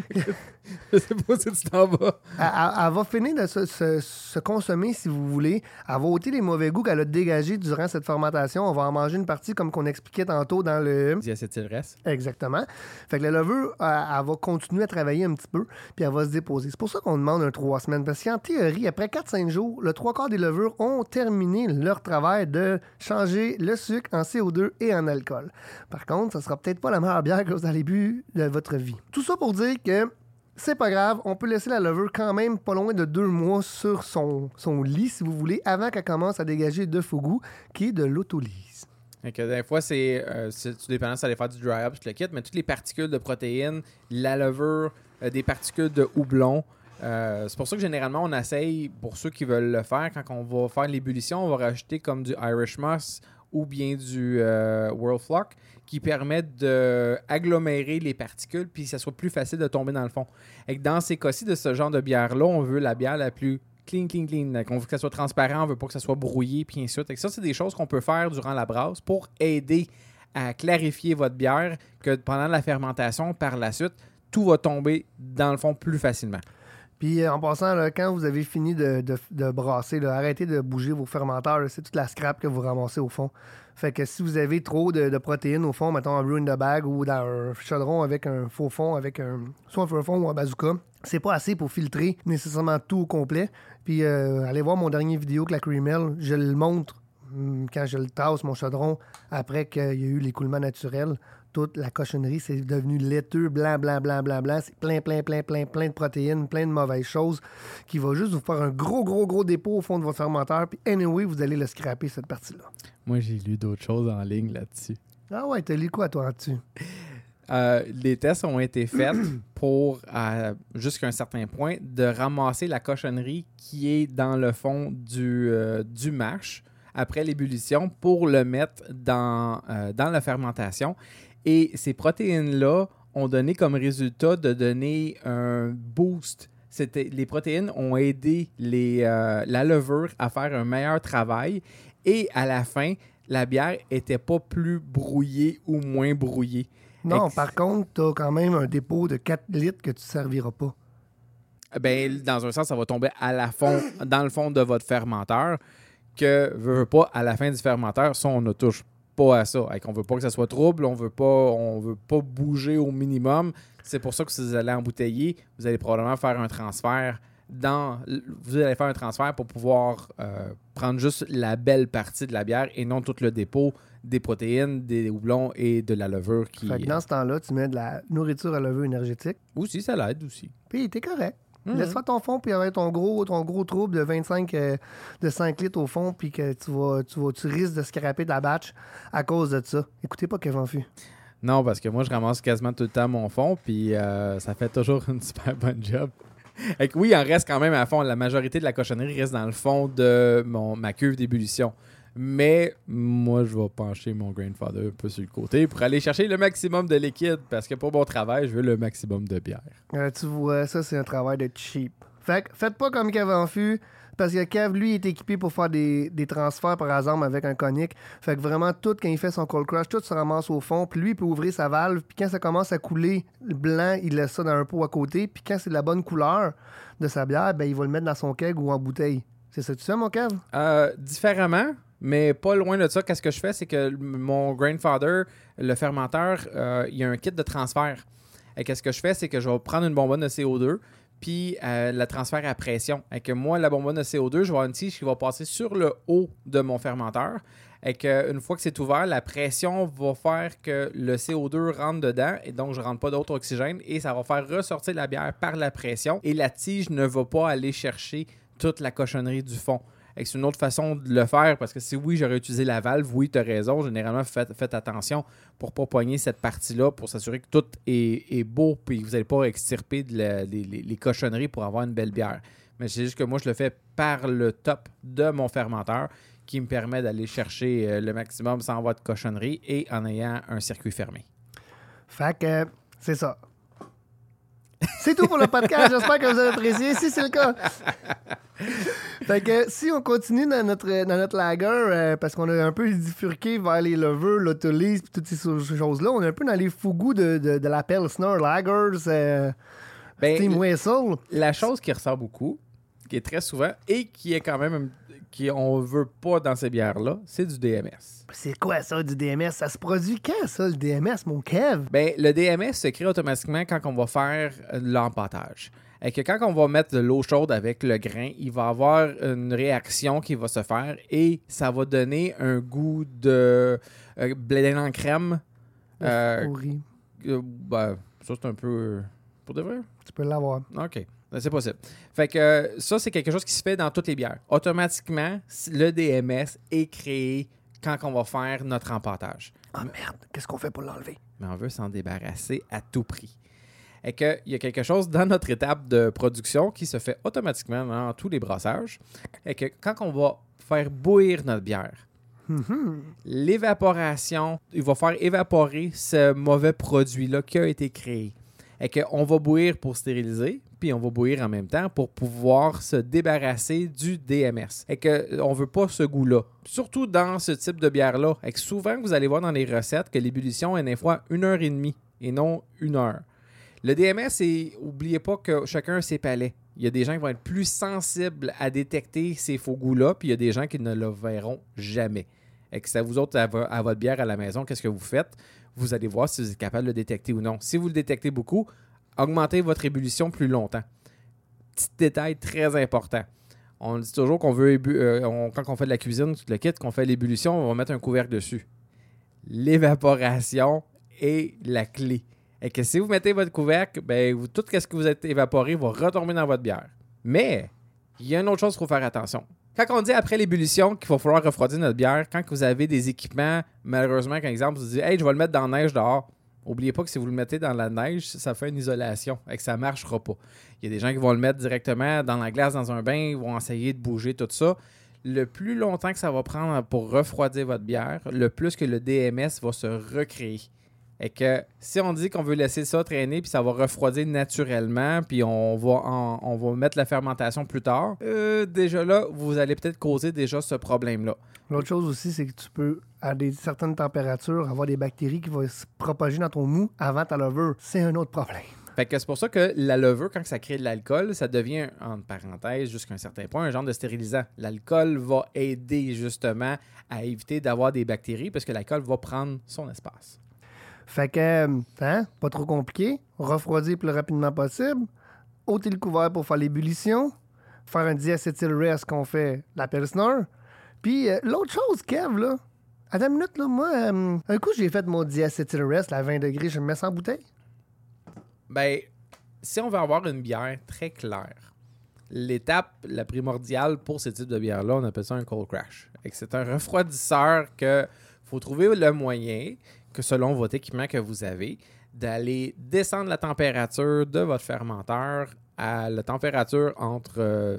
Je sais pas si tu t'en vas. Elle, elle, elle va finir de se, se, se consommer, si vous voulez. Elle va ôter les mauvais goûts qu'elle a dégagés durant cette fermentation. On va en manger une partie, comme qu'on expliquait tantôt dans le... Diacétylreste. Exactement. Fait que la levure, elle, elle va continuer à travailler un petit peu, puis elle va se déposer. C'est pour ça qu'on demande un trois semaines. Parce qu'en théorie, après quatre à cinq jours, le trois quarts des levures ont terminé leur travail de changer le sucre en C O deux et en alcool. Par contre, ça sera peut-être pas la meilleure bière que vous avez bu de votre vie. Tout ça pour dire que c'est pas grave, on peut laisser la levure quand même pas loin de deux mois sur son, son lit, si vous voulez, avant qu'elle commence à dégager de faux goût, qui est de l'autolyse. Et que des fois, c'est, euh, c'est tu dépendant si aller faire du dry-up, je le quitte, mais toutes les particules de protéines, la levure, euh, des particules de houblon, euh, c'est pour ça que généralement, on essaye, pour ceux qui veulent le faire, quand on va faire l'ébullition, on va rajouter comme du Irish Moss ou bien du euh, World Flock, qui permettent d'agglomérer les particules puis que ça soit plus facile de tomber dans le fond. Et que dans ces cas-ci, de ce genre de bière-là, on veut la bière la plus clean, clean, clean. Donc, on veut que ça soit transparent, on veut pas que ça soit brouillé, puis ainsi de suite. Et ça, c'est des choses qu'on peut faire durant la brasse pour aider à clarifier votre bière, que pendant la fermentation, par la suite, tout va tomber dans le fond plus facilement. Puis euh, en passant, là, quand vous avez fini de, de, de brasser, là, arrêtez de bouger vos fermenteurs. Là, c'est toute la scrap que vous ramassez au fond. Fait que si vous avez trop de, de protéines au fond, mettons en brew in the bag ou dans un chaudron avec un faux fond, avec un soit un faux fond ou un bazooka, c'est pas assez pour filtrer nécessairement tout au complet. Puis euh, allez voir mon dernier vidéo avec la Creamel. Je le montre hum, quand je le tasse, mon chaudron, après qu'il y a eu l'écoulement naturel. Toute la cochonnerie, c'est devenu laiteux, blanc, blanc, blanc, blanc, blanc. C'est plein, plein, plein, plein, plein de protéines, plein de mauvaises choses qui va juste vous faire un gros, gros, gros dépôt au fond de votre fermenteur. Puis anyway, vous allez le scraper, cette partie-là. Moi, j'ai lu d'autres choses en ligne là-dessus. Ah ouais, t'as lu quoi, toi, là-dessus? Euh, les tests ont été faits pour, euh, jusqu'à un certain point, de ramasser la cochonnerie qui est dans le fond du, euh, du mash après l'ébullition pour le mettre dans, euh, dans la fermentation. Et ces protéines-là ont donné comme résultat de donner un boost. C'était, les protéines ont aidé les, euh, la levure à faire un meilleur travail. Et à la fin, la bière n'était pas plus brouillée ou moins brouillée. Non, Ex- par contre, t'as quand même un dépôt de quatre litres que tu ne serviras pas. Ben, dans un sens, ça va tomber à la fond, dans le fond de votre fermenteur, que, veut, veut pas, à la fin du fermenteur, ça, on ne touche pas à ça. On ne veut pas que ça soit trouble, on veut pas, on veut pas bouger au minimum. C'est pour ça que si vous allez embouteiller, vous allez probablement faire un transfert dans... Vous allez faire un transfert pour pouvoir euh, prendre juste la belle partie de la bière et non tout le dépôt des protéines, des houblons et de la levure qui... Fait que dans ce temps-là, tu mets de la nourriture à levure énergétique, Aussi, ça l'aide aussi. puis t'es correct. Mhm. Laisse faire ton fond, puis avec ton gros, ton gros trouble de vingt-cinq euh, de cinq litres au fond, puis que tu vas, tu vas, tu risques de scraper de la batch à cause de ça. Écoutez pas Kevin Fu. Non, parce que moi, je ramasse quasiment tout le temps mon fond, puis euh, ça fait toujours une super bonne job. Fait que oui, il en reste quand même à fond. La majorité de la cochonnerie reste dans le fond de mon, ma cuve d'ébullition. Mais moi, je vais pencher mon grandfather un peu sur le côté pour aller chercher le maximum de liquide, parce que pour mon travail, je veux le maximum de bière. Euh, tu vois, ça, c'est un travail de cheap. Fait que faites pas comme Kevin Fu, parce que Kev, lui, est équipé pour faire des, des transferts, par exemple, avec un conique. Fait que vraiment, tout, quand il fait son cold crush, tout se ramasse au fond. Puis lui, il peut ouvrir sa valve. Puis quand ça commence à couler, le blanc, il laisse ça dans un pot à côté. Puis quand c'est de la bonne couleur de sa bière, ben, il va le mettre dans son keg ou en bouteille. C'est ça que tu sais, mon Kev? Euh, différemment, mais pas loin de ça, qu'est-ce que je fais, c'est que mon grandfather, le fermenteur, euh, il y a un kit de transfert. Et qu'est-ce que je fais, c'est que je vais prendre une bonbonne de C O deux, puis euh, la transfert à pression. Et que moi, la bonbonne de C O deux, je vais avoir une tige qui va passer sur le haut de mon fermenteur. Et qu'une fois que c'est ouvert, la pression va faire que le C O deux rentre dedans, et donc je ne rentre pas d'autre oxygène, et ça va faire ressortir la bière par la pression, et la tige ne va pas aller chercher toute la cochonnerie du fond. Et c'est une autre façon de le faire, parce que si oui, j'aurais utilisé la valve, oui, tu as raison. Généralement, faites, faites attention pour ne pas pogner cette partie-là, pour s'assurer que tout est, est beau, puis que vous n'allez pas extirper de la, les, les, les cochonneries pour avoir une belle bière. Mais c'est juste que moi, je le fais par le top de mon fermenteur, qui me permet d'aller chercher euh, le maximum sans avoir de cochonnerie et en ayant un circuit fermé. Fait que, euh, c'est ça. C'est tout pour le podcast. J'espère que vous avez apprécié. Si c'est le cas. Fait que si on continue dans notre, dans notre lager, euh, parce qu'on a un peu bifurqué vers les levures, l'autolyse, puis toutes ces choses-là, on est un peu dans les fougous de, de, de la Pilsner Lagers, euh, Ben, Steam Whistle. La chose qui ressort beaucoup, qui est très souvent, et qui est quand même, qui on veut pas dans ces bières-là, c'est du D M S. C'est quoi ça, du D M S? Ça se produit quand, ça, le D M S, mon Kev? Ben, le D M S se crée automatiquement quand on va faire l'empâtage. Et que quand on va mettre de l'eau chaude avec le grain, il va y avoir une réaction qui va se faire et ça va donner un goût de euh, blé en crème. Euh, Pourri. euh, ben, ça, c'est un peu... euh, pour de vrai? Tu peux l'avoir. OK. C'est possible. Fait que euh, ça, c'est quelque chose qui se fait dans toutes les bières. Automatiquement, le D M S est créé quand on va faire notre empâtage. Ah merde, qu'est-ce qu'on fait pour l'enlever? Mais on veut s'en débarrasser à tout prix. Et qu'il y a quelque chose dans notre étape de production qui se fait automatiquement dans tous les brassages. Et que quand on va faire bouillir notre bière, Mm-hmm. l'évaporation, il va faire évaporer ce mauvais produit-là qui a été créé. Et qu'on va bouillir pour stériliser, puis on va bouillir en même temps pour pouvoir se débarrasser du D M S. Et qu'on ne veut pas ce goût-là. Surtout dans ce type de bière-là. Et que souvent, vous allez voir dans les recettes que l'ébullition est des fois une heure et demie et non une heure. Le D M S, c'est, n'oubliez pas que chacun a ses palais. Il y a des gens qui vont être plus sensibles à détecter ces faux goûts-là, puis il y a des gens qui ne le verront jamais. Et que c'est à vous autres, à, vo- à votre bière à la maison, qu'est-ce que vous faites? Vous allez voir si vous êtes capable de le détecter ou non. Si vous le détectez beaucoup, augmentez votre ébullition plus longtemps. Petit détail très important. On dit toujours qu'on veut, ébu- euh, on- quand on fait de la cuisine, tout le kit, qu'on fait l'ébullition, on va mettre un couvercle dessus. L'évaporation est la clé. Et que si vous mettez votre couvercle, ben, vous- tout ce que vous êtes évaporé va retomber dans votre bière. Mais, il y a une autre chose qu'il faut faire attention. Quand on dit après l'ébullition qu'il va falloir refroidir notre bière, quand vous avez des équipements, malheureusement, par exemple, vous dites « Hey, je vais le mettre dans la neige dehors », n'oubliez pas que si vous le mettez dans la neige, ça fait une isolation et que ça ne marchera pas. Il y a des gens qui vont le mettre directement dans la glace, dans un bain, ils vont essayer de bouger tout ça. Le plus longtemps que ça va prendre pour refroidir votre bière, le plus que le D M S va se recréer. Et que si on dit qu'on veut laisser ça traîner puis ça va refroidir naturellement puis on va, en- on va mettre la fermentation plus tard, euh, déjà là, vous allez peut-être causer déjà ce problème-là. L'autre chose aussi, c'est que tu peux, à des certaines températures, avoir des bactéries qui vont se propager dans ton mou avant ta levure. C'est un autre problème. Fait que c'est pour ça que la levure, quand ça crée de l'alcool, ça devient, entre parenthèses, jusqu'à un certain point, un genre de stérilisant. L'alcool va aider justement à éviter d'avoir des bactéries parce que l'alcool va prendre son espace. Fait que, euh, hein, pas trop compliqué. Refroidir le plus rapidement possible. Ôter le couvert pour faire l'ébullition. Faire un diacétylrest qu'on fait la Pilsner. Puis euh, l'autre chose, Kev, là. Attends une minute, là. Moi, euh, un coup, j'ai fait mon diacétylrest à vingt degrés. Je me mets sans bouteille. Ben, si on veut avoir une bière très claire, l'étape la primordiale pour ce type de bière-là, on appelle ça un cold crash. Et que c'est un refroidisseur que faut trouver le moyen, que selon votre équipement que vous avez, d'aller descendre la température de votre fermenteur à la température entre euh,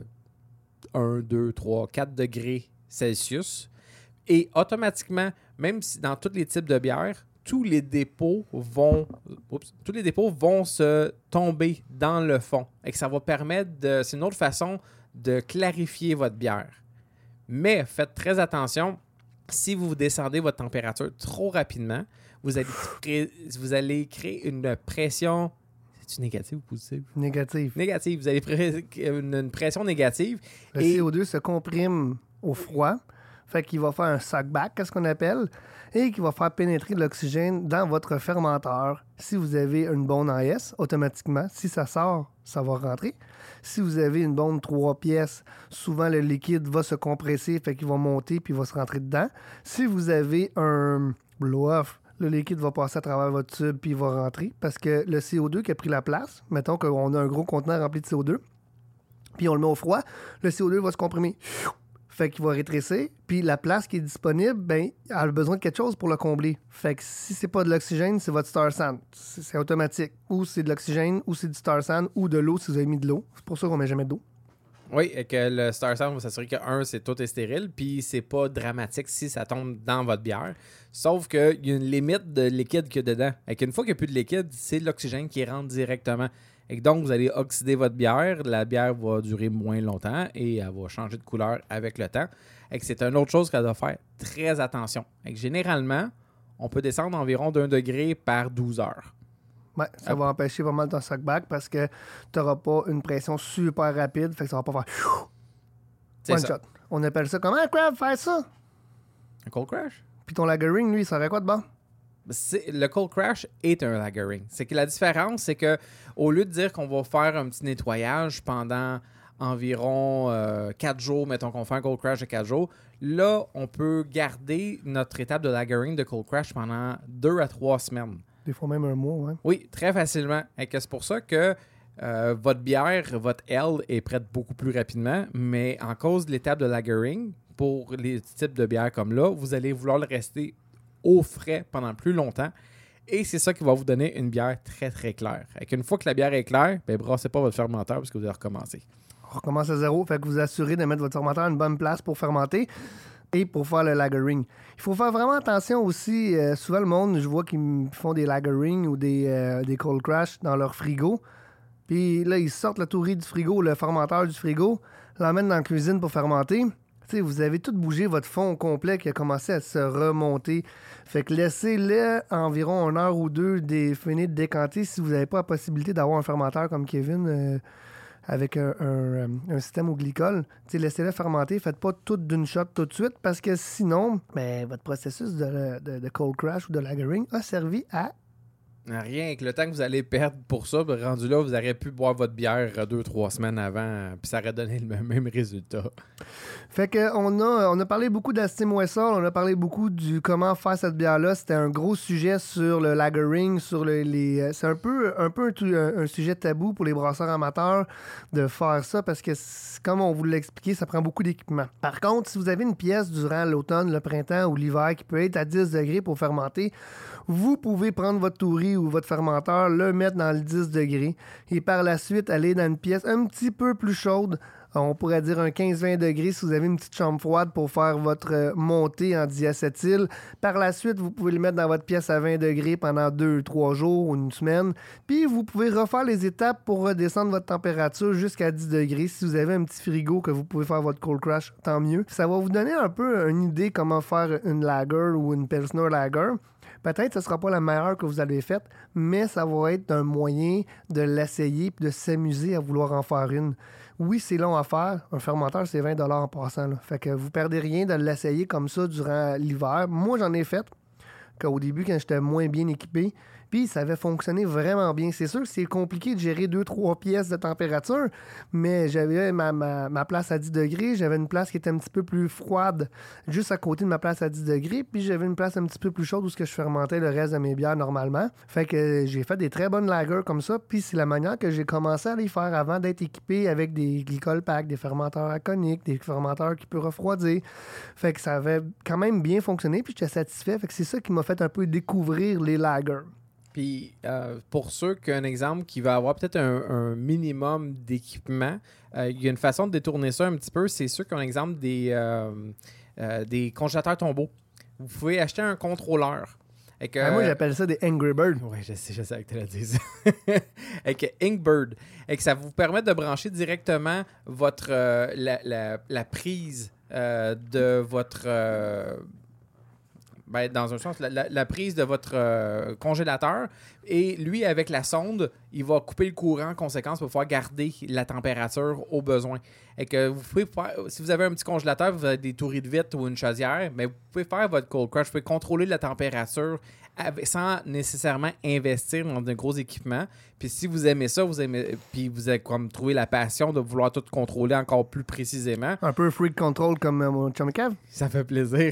un, deux, trois, quatre degrés Celsius. Et automatiquement, même si dans tous les types de bières, tous les dépôts vont oups, tous les dépôts vont se tomber dans le fond. Et que ça va permettre de. C'est une autre façon de clarifier votre bière. Mais faites très attention, si vous descendez votre température trop rapidement, vous allez, cré- vous allez créer une pression. C'est-tu négative ou positive? Négatif. Négative. Vous allez créer une, une pression négative. Le Et- C O deux se comprime au froid. Fait qu'il va faire un suckback, qu'est-ce qu'on appelle, et qui va faire pénétrer de l'oxygène dans votre fermenteur. Si vous avez une bonne A S, automatiquement, si ça sort, ça va rentrer. Si vous avez une bonne trois pièces, souvent le liquide va se compresser, fait qu'il va monter puis il va se rentrer dedans. Si vous avez un blow-off, le liquide va passer à travers votre tube puis il va rentrer parce que le C O deux qui a pris la place, mettons qu'on a un gros conteneur rempli de C O deux, puis on le met au froid, le C O deux va se comprimer. Fait qu'il va rétrécir, puis la place qui est disponible, ben, elle a besoin de quelque chose pour le combler. Fait que si c'est pas de l'oxygène, c'est votre Star San. C'est, c'est automatique. Ou c'est de l'oxygène, ou c'est du Star San, ou de l'eau si vous avez mis de l'eau. C'est pour ça qu'on met jamais d'eau. Oui, et que le Star Sound va s'assurer que, un, c'est tout est stérile, puis c'est pas dramatique si ça tombe dans votre bière. Sauf qu'il y a une limite de liquide qu'il y a dedans. Et qu'une fois qu'il n'y a plus de liquide, c'est de l'oxygène qui rentre directement. Et que donc, vous allez oxyder votre bière. La bière va durer moins longtemps et elle va changer de couleur avec le temps. Et que c'est une autre chose qu'elle doit faire très attention. Et que généralement, on peut descendre environ d'un degré par douze heures. Ouais, ça va empêcher pas mal ton suckback parce que tu n'auras pas une pression super rapide. Fait que ça va pas faire C'est one ça. shot. On appelle ça comment, Crab, faire ça? Un cold crash? Puis ton lagering, lui, il serait quoi de bon? C'est, le cold crash est un lagering. C'est que la différence, c'est que au lieu de dire qu'on va faire un petit nettoyage pendant environ euh, quatre jours, mettons qu'on fait un cold crash de quatre jours, là, on peut garder notre étape de lagering de cold crash pendant deux à trois semaines. Des fois même un mois, ouais. Oui, très facilement. Et que c'est pour ça que euh, votre bière, votre L est prête beaucoup plus rapidement, mais en cause de l'étape de lagering, pour les types de bières comme là, vous allez vouloir le rester au frais pendant plus longtemps. Et c'est ça qui va vous donner une bière très, très claire. Et qu'une fois que la bière est claire, ben brassez pas votre fermenteur parce que vous allez recommencer. On recommence à zéro, fait que vous assurez de mettre votre fermenteur à une bonne place pour fermenter et pour faire le lagering. Il faut faire vraiment attention aussi. Euh, souvent, le monde, je vois qu'ils m- font des lagering ou des, euh, des cold crash dans leur frigo. Puis là, ils sortent le tourie du frigo, le fermenteur du frigo, l'emmènent dans la cuisine pour fermenter. Tu sais, vous avez tout bougé votre fond au complet qui a commencé à se remonter. Fait que laissez-le environ une heure ou deux des, finir de décanter si vous n'avez pas la possibilité d'avoir un fermenteur comme Kevin. Euh, avec un, un, un système au glycol. T'sais, laissez-le fermenter, faites pas tout d'une shot tout de suite parce que sinon, ben, votre processus de, de, de cold crash ou de lagering a servi à... Rien que le temps que vous allez perdre pour ça, ben, rendu là, vous auriez pu boire votre bière deux, trois semaines avant, puis ça aurait donné le même résultat. Fait que on a, on a parlé beaucoup d'Astim Wessel, on a parlé beaucoup du comment faire cette bière-là. C'était un gros sujet sur le lagering, sur le, les. C'est un peu, un, peu un, un sujet tabou pour les brasseurs amateurs de faire ça parce que, comme on vous l'a expliqué, ça prend beaucoup d'équipement. Par contre, si vous avez une pièce durant l'automne, le printemps ou l'hiver qui peut être à dix degrés pour fermenter, vous pouvez prendre votre tourie ou votre fermenteur, le mettre dans le dix degrés et par la suite aller dans une pièce un petit peu plus chaude. On pourrait dire un quinze vingt degrés si vous avez une petite chambre froide pour faire votre montée en diacétyl. Par la suite, vous pouvez le mettre dans votre pièce à vingt degrés pendant deux trois jours ou une semaine. Puis, vous pouvez refaire les étapes pour redescendre votre température jusqu'à dix degrés. Si vous avez un petit frigo que vous pouvez faire votre cold crash, tant mieux. Ça va vous donner un peu une idée comment faire une lager ou une Pilsner lager. Peut-être que ce ne sera pas la meilleure que vous avez faite, mais ça va être un moyen de l'essayer et de s'amuser à vouloir en faire une. Oui, c'est long à faire. Un fermenteur, c'est vingt dollars en passant. Là. Fait que vous ne perdez rien de l'essayer comme ça durant l'hiver. Moi, j'en ai fait qu'au début, quand j'étais moins bien équipé. Puis, ça avait fonctionné vraiment bien. C'est sûr que c'est compliqué de gérer deux trois pièces de température, mais j'avais ma, ma, ma place à dix degrés. J'avais une place qui était un petit peu plus froide juste à côté de ma place à dix degrés. Puis, j'avais une place un petit peu plus chaude où je fermentais le reste de mes bières normalement. Fait que j'ai fait des très bonnes lagers comme ça. Puis, c'est la manière que j'ai commencé à les faire avant d'être équipé avec des glycol packs, des fermenteurs aconiques, des fermenteurs qui peuvent refroidir. Fait que ça avait quand même bien fonctionné. Puis, j'étais satisfait. Fait que c'est ça qui m'a fait un peu découvrir les lagers. Puis, euh, pour ceux qui ont un exemple qui va avoir peut-être un, un minimum d'équipement, euh, il y a une façon de détourner ça un petit peu. C'est ceux qui ont un exemple des, euh, euh, des congélateurs tombeaux. Vous pouvez acheter un contrôleur. Avec, euh, ah, moi, j'appelle ça des Angry Birds. Oui, je sais, je sais que tu l'as dit. Avec Inkbird. Et que ça vous permet de brancher directement votre, euh, la, la, la prise euh, de votre... Euh, Ben, dans un sens, la, la, la prise de votre euh, congélateur. Et lui, avec la sonde, il va couper le courant en conséquence pour pouvoir garder la température au besoin. Et que vous pouvez faire, si vous avez un petit congélateur, vous avez des touries de vitre ou une chaudière, mais vous pouvez faire votre cold crash, vous pouvez contrôler la température avec, sans nécessairement investir dans de gros équipements. Puis si vous aimez ça, vous aimez, puis vous avez comme trouvé la passion de vouloir tout contrôler encore plus précisément. Un peu freak control comme euh, mon chum Kev. Ça fait plaisir.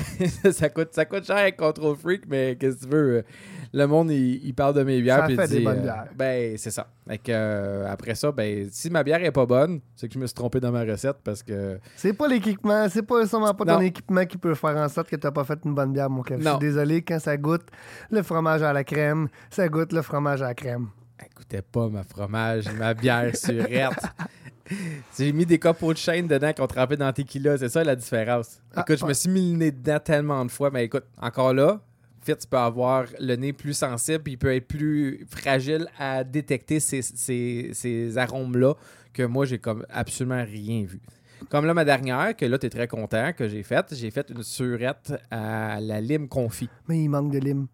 ça, coûte, ça coûte cher avec Control Freak, mais qu'est-ce que tu veux? Le monde, il, il parle de mes bières. Ça puis fait il dit, des bonnes euh, bières. Ben, c'est ça. Fait que, euh, après ça, ben, si ma bière est pas bonne, c'est que je me suis trompé dans ma recette parce que... C'est pas l'équipement, c'est pas sûrement pas Non. ton équipement qui peut faire en sorte que t'as pas fait une bonne bière, mon Kev. Je Non. suis désolé, quand ça goûte le fromage à la crème, ça goûte le fromage à la crème. Écoutez pas ma fromage, ma bière surette. J'ai mis des copeaux de chêne dedans qu'on trempait dans tequila. C'est ça la différence. Ah, écoute, je ouais. me suis mis le nez dedans tellement de fois. Mais écoute, encore là, Fitz peut avoir le nez plus sensible puis il peut être plus fragile à détecter ces, ces, ces arômes-là que moi, j'ai comme absolument rien vu. Comme là, ma dernière, que là, tu es très content, que j'ai faite, j'ai fait une surette à la lime confit. Mais il manque de lime.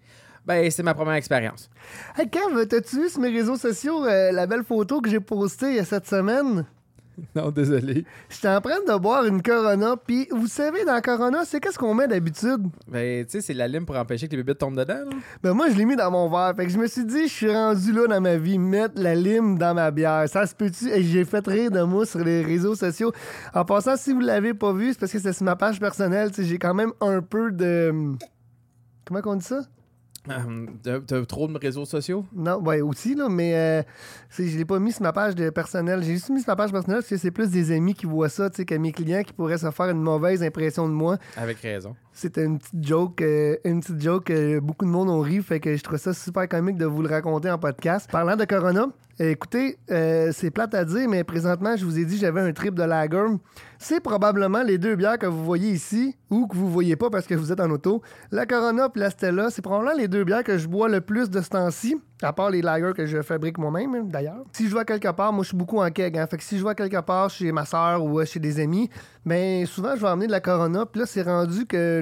Ben, c'est ma première expérience. Hey Kev, t'as-tu vu sur mes réseaux sociaux euh, la belle photo que j'ai postée il y a cette semaine? Non, désolé. J'étais en train de boire une Corona, puis vous savez, dans la Corona, c'est qu'est-ce qu'on met d'habitude? Ben, tu sais, c'est la lime pour empêcher que les bébites tombent dedans, là. Ben moi, je l'ai mis dans mon verre. Fait que je me suis dit, je suis rendu là dans ma vie, mettre la lime dans ma bière. Ça se peut-tu? Et j'ai fait rire de moi sur les réseaux sociaux. En passant, si vous l'avez pas vu, c'est parce que c'est sur ma page personnelle. Tu sais, j'ai quand même un peu de... Comment qu'on dit ça? Euh, t'as, t'as trop de réseaux sociaux? Non, ouais, aussi, là, mais euh, c'est- je l'ai pas mis sur ma page de personnelle. J'ai juste mis sur ma page personnelle parce que c'est plus des amis qui voient ça, tu sais, que mes clients qui pourraient se faire une mauvaise impression de moi. Avec raison. C'était une petite joke, euh, une petite joke que beaucoup de monde ont ri, fait que je trouve ça super comique de vous le raconter en podcast. Parlant de Corona, euh, écoutez, euh, c'est plate à dire, mais présentement, je vous ai dit, j'avais un trip de lager. C'est probablement les deux bières que vous voyez ici, ou que vous voyez pas parce que vous êtes en auto. La Corona et la Stella, c'est probablement les deux bières que je bois le plus de ce temps-ci, à part les lagers que je fabrique moi-même, hein, d'ailleurs. Si je vais quelque part, moi, je suis beaucoup en keg, hein, fait que si je vais quelque part chez ma soeur ou euh, chez des amis, ben souvent, je vais emmener de la Corona, puis là, c'est rendu que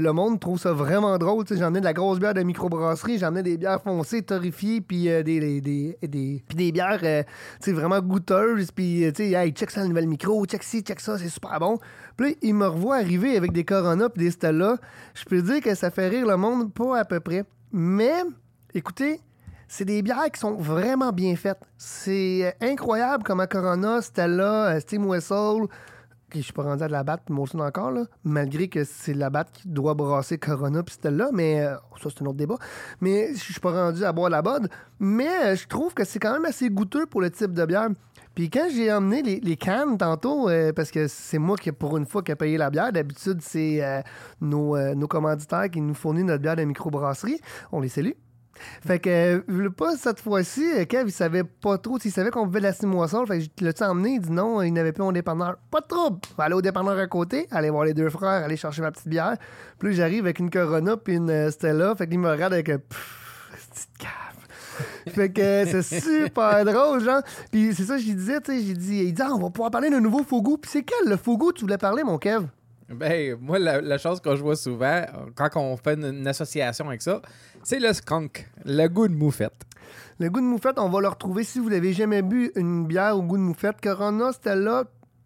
le monde trouve ça vraiment drôle. T'sais, j'en ai de la grosse bière de microbrasserie, j'en ai des bières foncées, torréfiées, puis euh, des, des, des, des, pis des bières euh, vraiment goûteuses. Puis, tu sais, hey, check ça, la nouvelle micro, check ci, check ça, c'est super bon. Puis là, il me revoit arriver avec des Corona puis des Stella. Je peux dire que ça fait rire le monde, pas à peu près. Mais, écoutez, c'est des bières qui sont vraiment bien faites. C'est incroyable comment Corona, Stella, Steam Whistle... Je suis pas rendu à de la batte puis Molson encore, là, malgré que c'est la batte qui doit brasser Corona puis Stella, mais euh, ça, c'est un autre débat. Mais je suis pas rendu à boire la Bud, mais euh, je trouve que c'est quand même assez goûteux pour le type de bière. Puis quand j'ai emmené les, les cannes tantôt, euh, parce que c'est moi qui, pour une fois, qui a payé la bière, d'habitude, c'est euh, nos, euh, nos commanditaires qui nous fournissent notre bière de microbrasserie. On les salue. Fait que, euh, pas cette fois-ci, Kev, il savait pas trop. Il savait qu'on buvait de la Cimoisol. Fait que je l'ai emmené. Il dit non, il n'avait plus mon dépanneur. Pas de trouble. Je vais aller au dépanneur à côté, aller voir les deux frères, aller chercher ma petite bière. Puis là, j'arrive avec une Corona puis une euh, Stella. Fait qu'il me regarde avec un pfff, petite cave. Fait que euh, c'est super drôle, genre. Puis c'est ça que je lui disais, tu sais. J'ai dit, il dit, ah, on va pouvoir parler d'un nouveau Fougou. Puis c'est quel le Fougou tu voulais parler, mon Kev? Ben, moi, la, la chose que je vois souvent, quand on fait une, une association avec ça, c'est le skunk, le goût de moufette. Le goût de moufette, on va le retrouver si vous n'avez jamais bu une bière au goût de moufette. Corona, c'était là.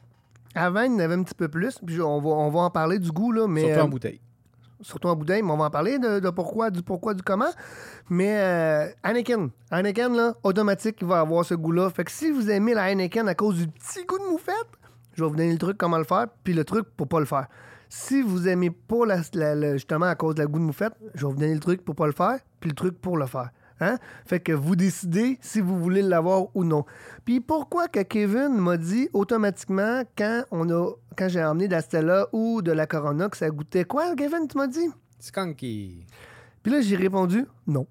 Avant, il y en avait un petit peu plus. Puis on va, on va en parler du goût, là. Mais, surtout en euh, bouteille. Surtout en bouteille, mais on va en parler de, de pourquoi, du pourquoi, du comment. Mais euh, Heineken, Heineken, là, automatique, il va avoir ce goût-là. Fait que si vous aimez la Heineken à cause du petit goût de moufette, je vais vous donner le truc comment le faire, puis le truc pour pas le faire. Si vous aimez pas la, la, la, justement à cause de la goût de moufette, je vais vous donner le truc pour pas le faire, puis le truc pour le faire. Hein? Fait que vous décidez si vous voulez l'avoir ou non. Puis pourquoi que Kevin m'a dit automatiquement quand on a quand j'ai emmené de la Stella ou de la Corona que ça goûtait quoi, Kevin, tu m'as dit? Skunky. Puis là, j'ai répondu non.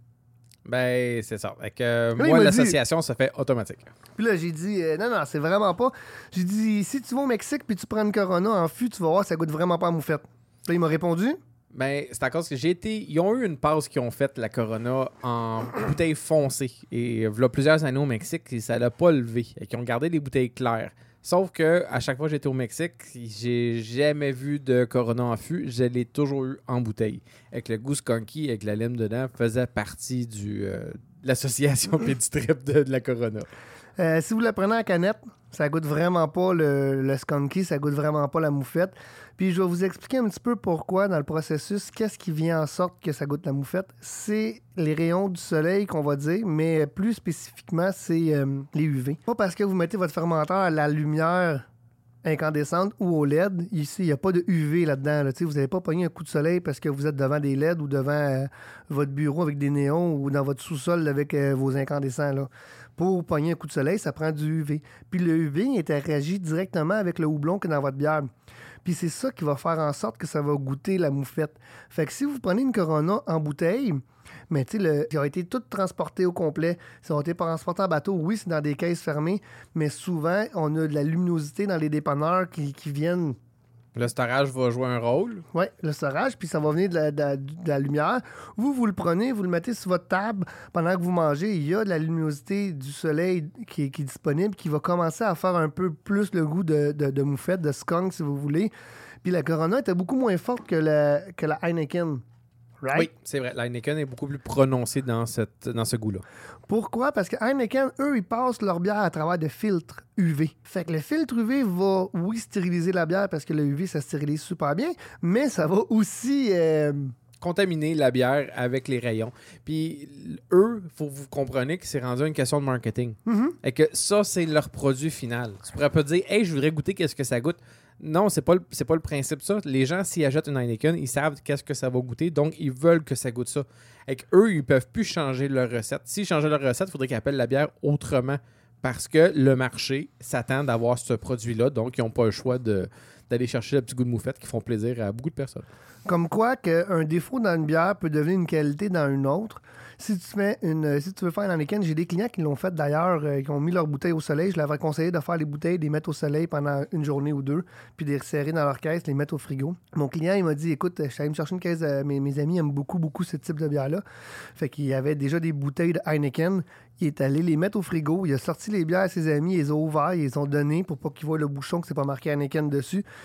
Ben, c'est ça. Fait que, euh, Oui, moi, il m'a l'association se fait automatique. Puis là, j'ai dit, euh, non, non, c'est vraiment pas. J'ai dit, si tu vas au Mexique puis tu prends une Corona en fût, tu vas voir, ça goûte vraiment pas à moufette. Puis là, il m'a répondu. Ben, c'est à cause que j'ai été. Ils ont eu une pause qui ont fait la Corona en bouteille foncée. Et il y a plusieurs années au Mexique, et ça l'a pas levé. Et qu'ils ont gardé les bouteilles claires. Sauf que à chaque fois que j'étais au Mexique, j'ai jamais vu de Corona en fût. Je l'ai toujours eu en bouteille. Avec le goût skunky, avec la lime dedans, faisait partie du, euh, de l'association Pédistrip de, de la Corona. Euh, si vous la prenez en canette, ça goûte vraiment pas le, le skunky, ça goûte vraiment pas la moufette. Puis je vais vous expliquer un petit peu pourquoi dans le processus, qu'est-ce qui vient en sorte que ça goûte la moufette. C'est les rayons du soleil qu'on va dire, mais plus spécifiquement, c'est euh, les U V. Pas parce que vous mettez votre fermenteur à la lumière incandescente ou au L E D, ici, il n'y a pas de U V là-dedans. Là. Vous n'allez pas pogner un coup de soleil parce que vous êtes devant des L E D ou devant euh, votre bureau avec des néons ou dans votre sous-sol avec euh, vos incandescents. Là. Pour pogner un coup de soleil, ça prend du U V. Puis le U V il interagit directement avec le houblon qui est dans votre bière. Puis c'est ça qui va faire en sorte que ça va goûter la moufette. Fait que si vous prenez une Corona en bouteille, mais tu sais, ils ont été toutes transportées au complet. Ils ont été transportés en bateau. Oui, c'est dans des caisses fermées, mais souvent, on a de la luminosité dans les dépanneurs qui, qui viennent... Le storage va jouer un rôle. Oui, le storage, puis ça va venir de la, de, la, de la lumière. Vous, vous le prenez, vous le mettez sur votre table pendant que vous mangez. Il y a de la luminosité du soleil qui est, qui est disponible, qui va commencer à faire un peu plus le goût de, de, de moufette, de skunk, si vous voulez. Puis la Corona était beaucoup moins forte que la, que la Heineken. Right? Oui, c'est vrai. La Heineken est beaucoup plus prononcée dans, cette, dans ce goût-là. Pourquoi? Parce que Heineken, eux, ils passent leur bière à travers de filtres U V. Fait que le filtre U V va, oui, stériliser la bière parce que le U V, ça stérilise super bien, mais ça va aussi... Euh... contaminer la bière avec les rayons. Puis eux, il faut que vous compreniez que c'est rendu une question de marketing. Mm-hmm. Et que ça, c'est leur produit final. Tu pourrais pas dire « Hey, je voudrais goûter qu'est-ce que ça goûte ». Non, c'est pas le, c'est pas le principe ça. Les gens, s'ils achètent une Heineken, ils savent qu'est-ce que ça va goûter, donc ils veulent que ça goûte ça. Et qu'eux, ils peuvent plus changer leur recette. S'ils changeaient leur recette, il faudrait qu'ils appellent la bière autrement parce que le marché s'attend d'avoir ce produit-là, donc ils n'ont pas le choix de, d'aller chercher le petit goût de moufette qui font plaisir à beaucoup de personnes. Comme quoi qu'un défaut dans une bière peut devenir une qualité dans une autre. Si tu fais une, si tu veux faire une Heineken, j'ai des clients qui l'ont fait d'ailleurs, euh, qui ont mis leurs bouteilles au soleil. Je leur avais conseillé de faire les bouteilles, de les mettre au soleil pendant une journée ou deux, puis de les resserrer dans leur caisse, les mettre au frigo. Mon client, il m'a dit, écoute, je suis allé me chercher une caisse, euh, mes, mes amis aiment beaucoup, beaucoup ce type de bière-là. Fait qu'il y avait déjà des bouteilles de Heineken. Il est allé les mettre au frigo. Il a sorti les bières à ses amis, ils les a ouverts, ils les ont donnés pour pas qu'ils voient le bouchon que c'est pas marqué Heineken dessus.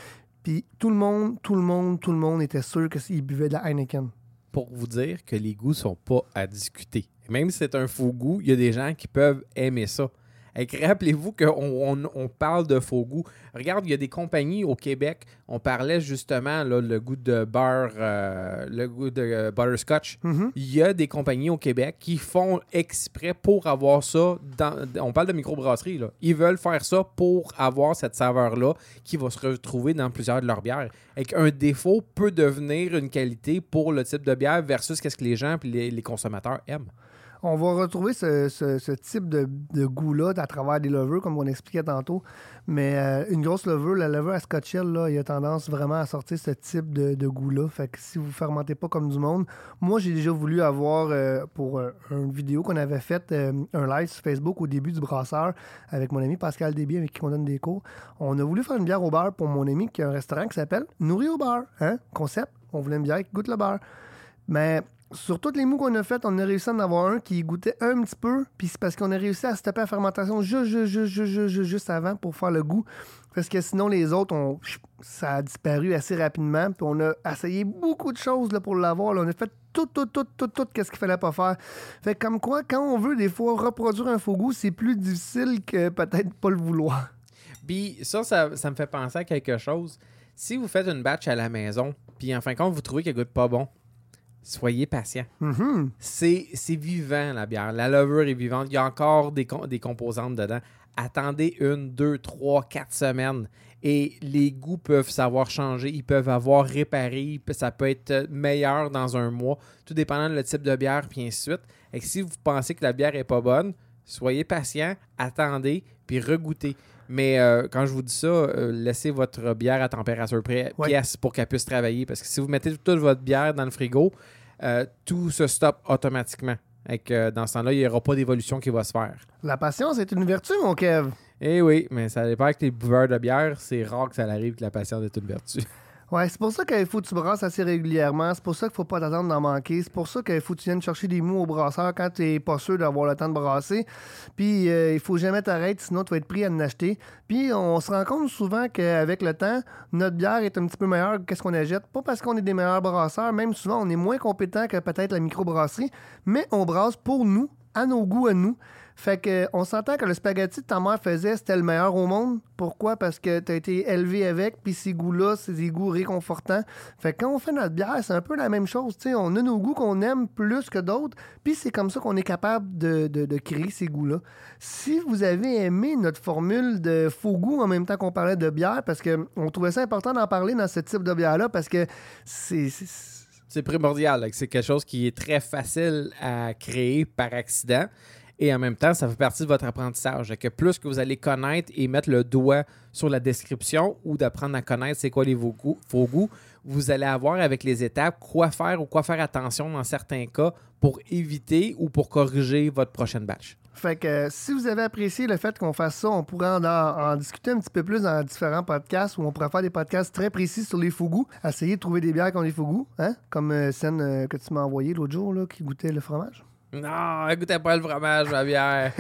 Puis tout le monde, tout le monde, tout le monde était sûr qu'ils buvaient de la Heineken. Pour vous dire que les goûts sont pas à discuter. Même si c'est un faux goût, il y a des gens qui peuvent aimer ça. Et rappelez-vous qu'on on, on parle de faux goût. Regarde, il y a des compagnies au Québec, on parlait justement là, le goût de beurre, euh, le goût de euh, butterscotch. Mm-hmm. Il y a des compagnies au Québec qui font exprès pour avoir ça. Dans, on parle de microbrasserie, là. Ils veulent faire ça pour avoir cette saveur-là qui va se retrouver dans plusieurs de leurs bières. Et qu'un défaut peut devenir une qualité pour le type de bière versus qu'est-ce que les gens et les, les consommateurs aiment. On va retrouver ce, ce, ce type de, de goût-là à travers des levures, comme on expliquait tantôt. Mais euh, une grosse levure, la levure à Scotch Hill, là, il a tendance vraiment à sortir ce type de, de goût-là. Fait que si vous ne fermentez pas comme du monde, moi, j'ai déjà voulu avoir, euh, pour euh, une vidéo qu'on avait faite, euh, un live sur Facebook au début du brasseur avec mon ami Pascal Desbiens, avec qui on donne des cours. On a voulu faire une bière au beurre pour mon ami qui a un restaurant qui s'appelle Nourri au beurre. Hein? Concept, on voulait une bière qui goûte le beurre. Mais... sur tous les mots qu'on a fait, on a réussi à en avoir un qui goûtait un petit peu, puis c'est parce qu'on a réussi à stopper la fermentation juste, juste, juste, juste, juste, juste avant pour faire le goût. Parce que sinon, les autres, on, ça a disparu assez rapidement, puis on a essayé beaucoup de choses là, pour l'avoir. Là. On a fait tout, tout, tout, tout, tout, qu'est-ce qu'il fallait pas faire. Fait que comme quoi, quand on veut des fois reproduire un faux goût, c'est plus difficile que peut-être pas le vouloir. Puis ça, ça, ça me fait penser à quelque chose. Si vous faites une batch à la maison, puis en fin de compte, vous trouvez qu'elle goûte pas bon, soyez patient. Mm-hmm. C'est, c'est vivant, la bière. La levure est vivante. Il y a encore des, com- des composantes dedans. Attendez une, deux, trois, quatre semaines et les goûts peuvent savoir changer. Ils peuvent avoir réparé. Ça peut être meilleur dans un mois, tout dépendant du type de bière, puis ainsi de suite. Et que si vous pensez que la bière n'est pas bonne, soyez patient, attendez, puis regoûtez. Mais euh, quand je vous dis ça, euh, laissez votre bière à température pré- Ouais. pièce pour qu'elle puisse travailler. Parce que si vous mettez toute votre bière dans le frigo, euh, tout se stoppe automatiquement. Et que dans ce temps-là, il n'y aura pas d'évolution qui va se faire. La patience est une vertu, mon Kev. Eh oui, mais ça dépend avec les buveurs de bière, c'est rare que ça arrive que la patience est une vertu. Ouais, c'est pour ça qu'il faut que tu brasses assez régulièrement. C'est pour ça qu'il faut pas t'attendre d'en manquer. C'est pour ça qu'il faut que tu viennes chercher des mous au brasseur quand tu n'es pas sûr d'avoir le temps de brasser. Puis euh, il faut jamais t'arrêter, sinon tu vas être pris à en acheter. Puis on se rend compte souvent qu'avec le temps, notre bière est un petit peu meilleure que ce qu'on achète. Pas parce qu'on est des meilleurs brasseurs, même souvent on est moins compétent que peut-être la microbrasserie, mais on brasse pour nous, à nos goûts à nous. Fait que on s'entend que le spaghetti que ta mère faisait, c'était le meilleur au monde. Pourquoi? Parce que tu as été élevé avec, puis ces goûts-là, c'est des goûts réconfortants. Fait que quand on fait notre bière, c'est un peu la même chose. T'sais, on a nos goûts qu'on aime plus que d'autres, puis c'est comme ça qu'on est capable de, de, de créer ces goûts-là. Si vous avez aimé notre formule de faux goût en même temps qu'on parlait de bière, parce qu'on trouvait ça important d'en parler dans ce type de bière-là, parce que c'est... c'est... C'est primordial. Là, c'est quelque chose qui est très facile à créer par accident. Et en même temps, ça fait partie de votre apprentissage. Que plus que vous allez connaître et mettre le doigt sur la description ou d'apprendre à connaître c'est quoi les faux goûts, faux goûts, vous allez avoir avec les étapes quoi faire ou quoi faire attention dans certains cas pour éviter ou pour corriger votre prochaine batch. Fait que euh, si vous avez apprécié le fait qu'on fasse ça, on pourrait en, en discuter un petit peu plus dans différents podcasts où on pourrait faire des podcasts très précis sur les faux goûts. Essayer de trouver des bières qui ont des faux goûts, hein? Comme euh, scène euh, que tu m'as envoyée l'autre jour là, qui goûtait le fromage. Non, écoutez pas le fromage, ma bière.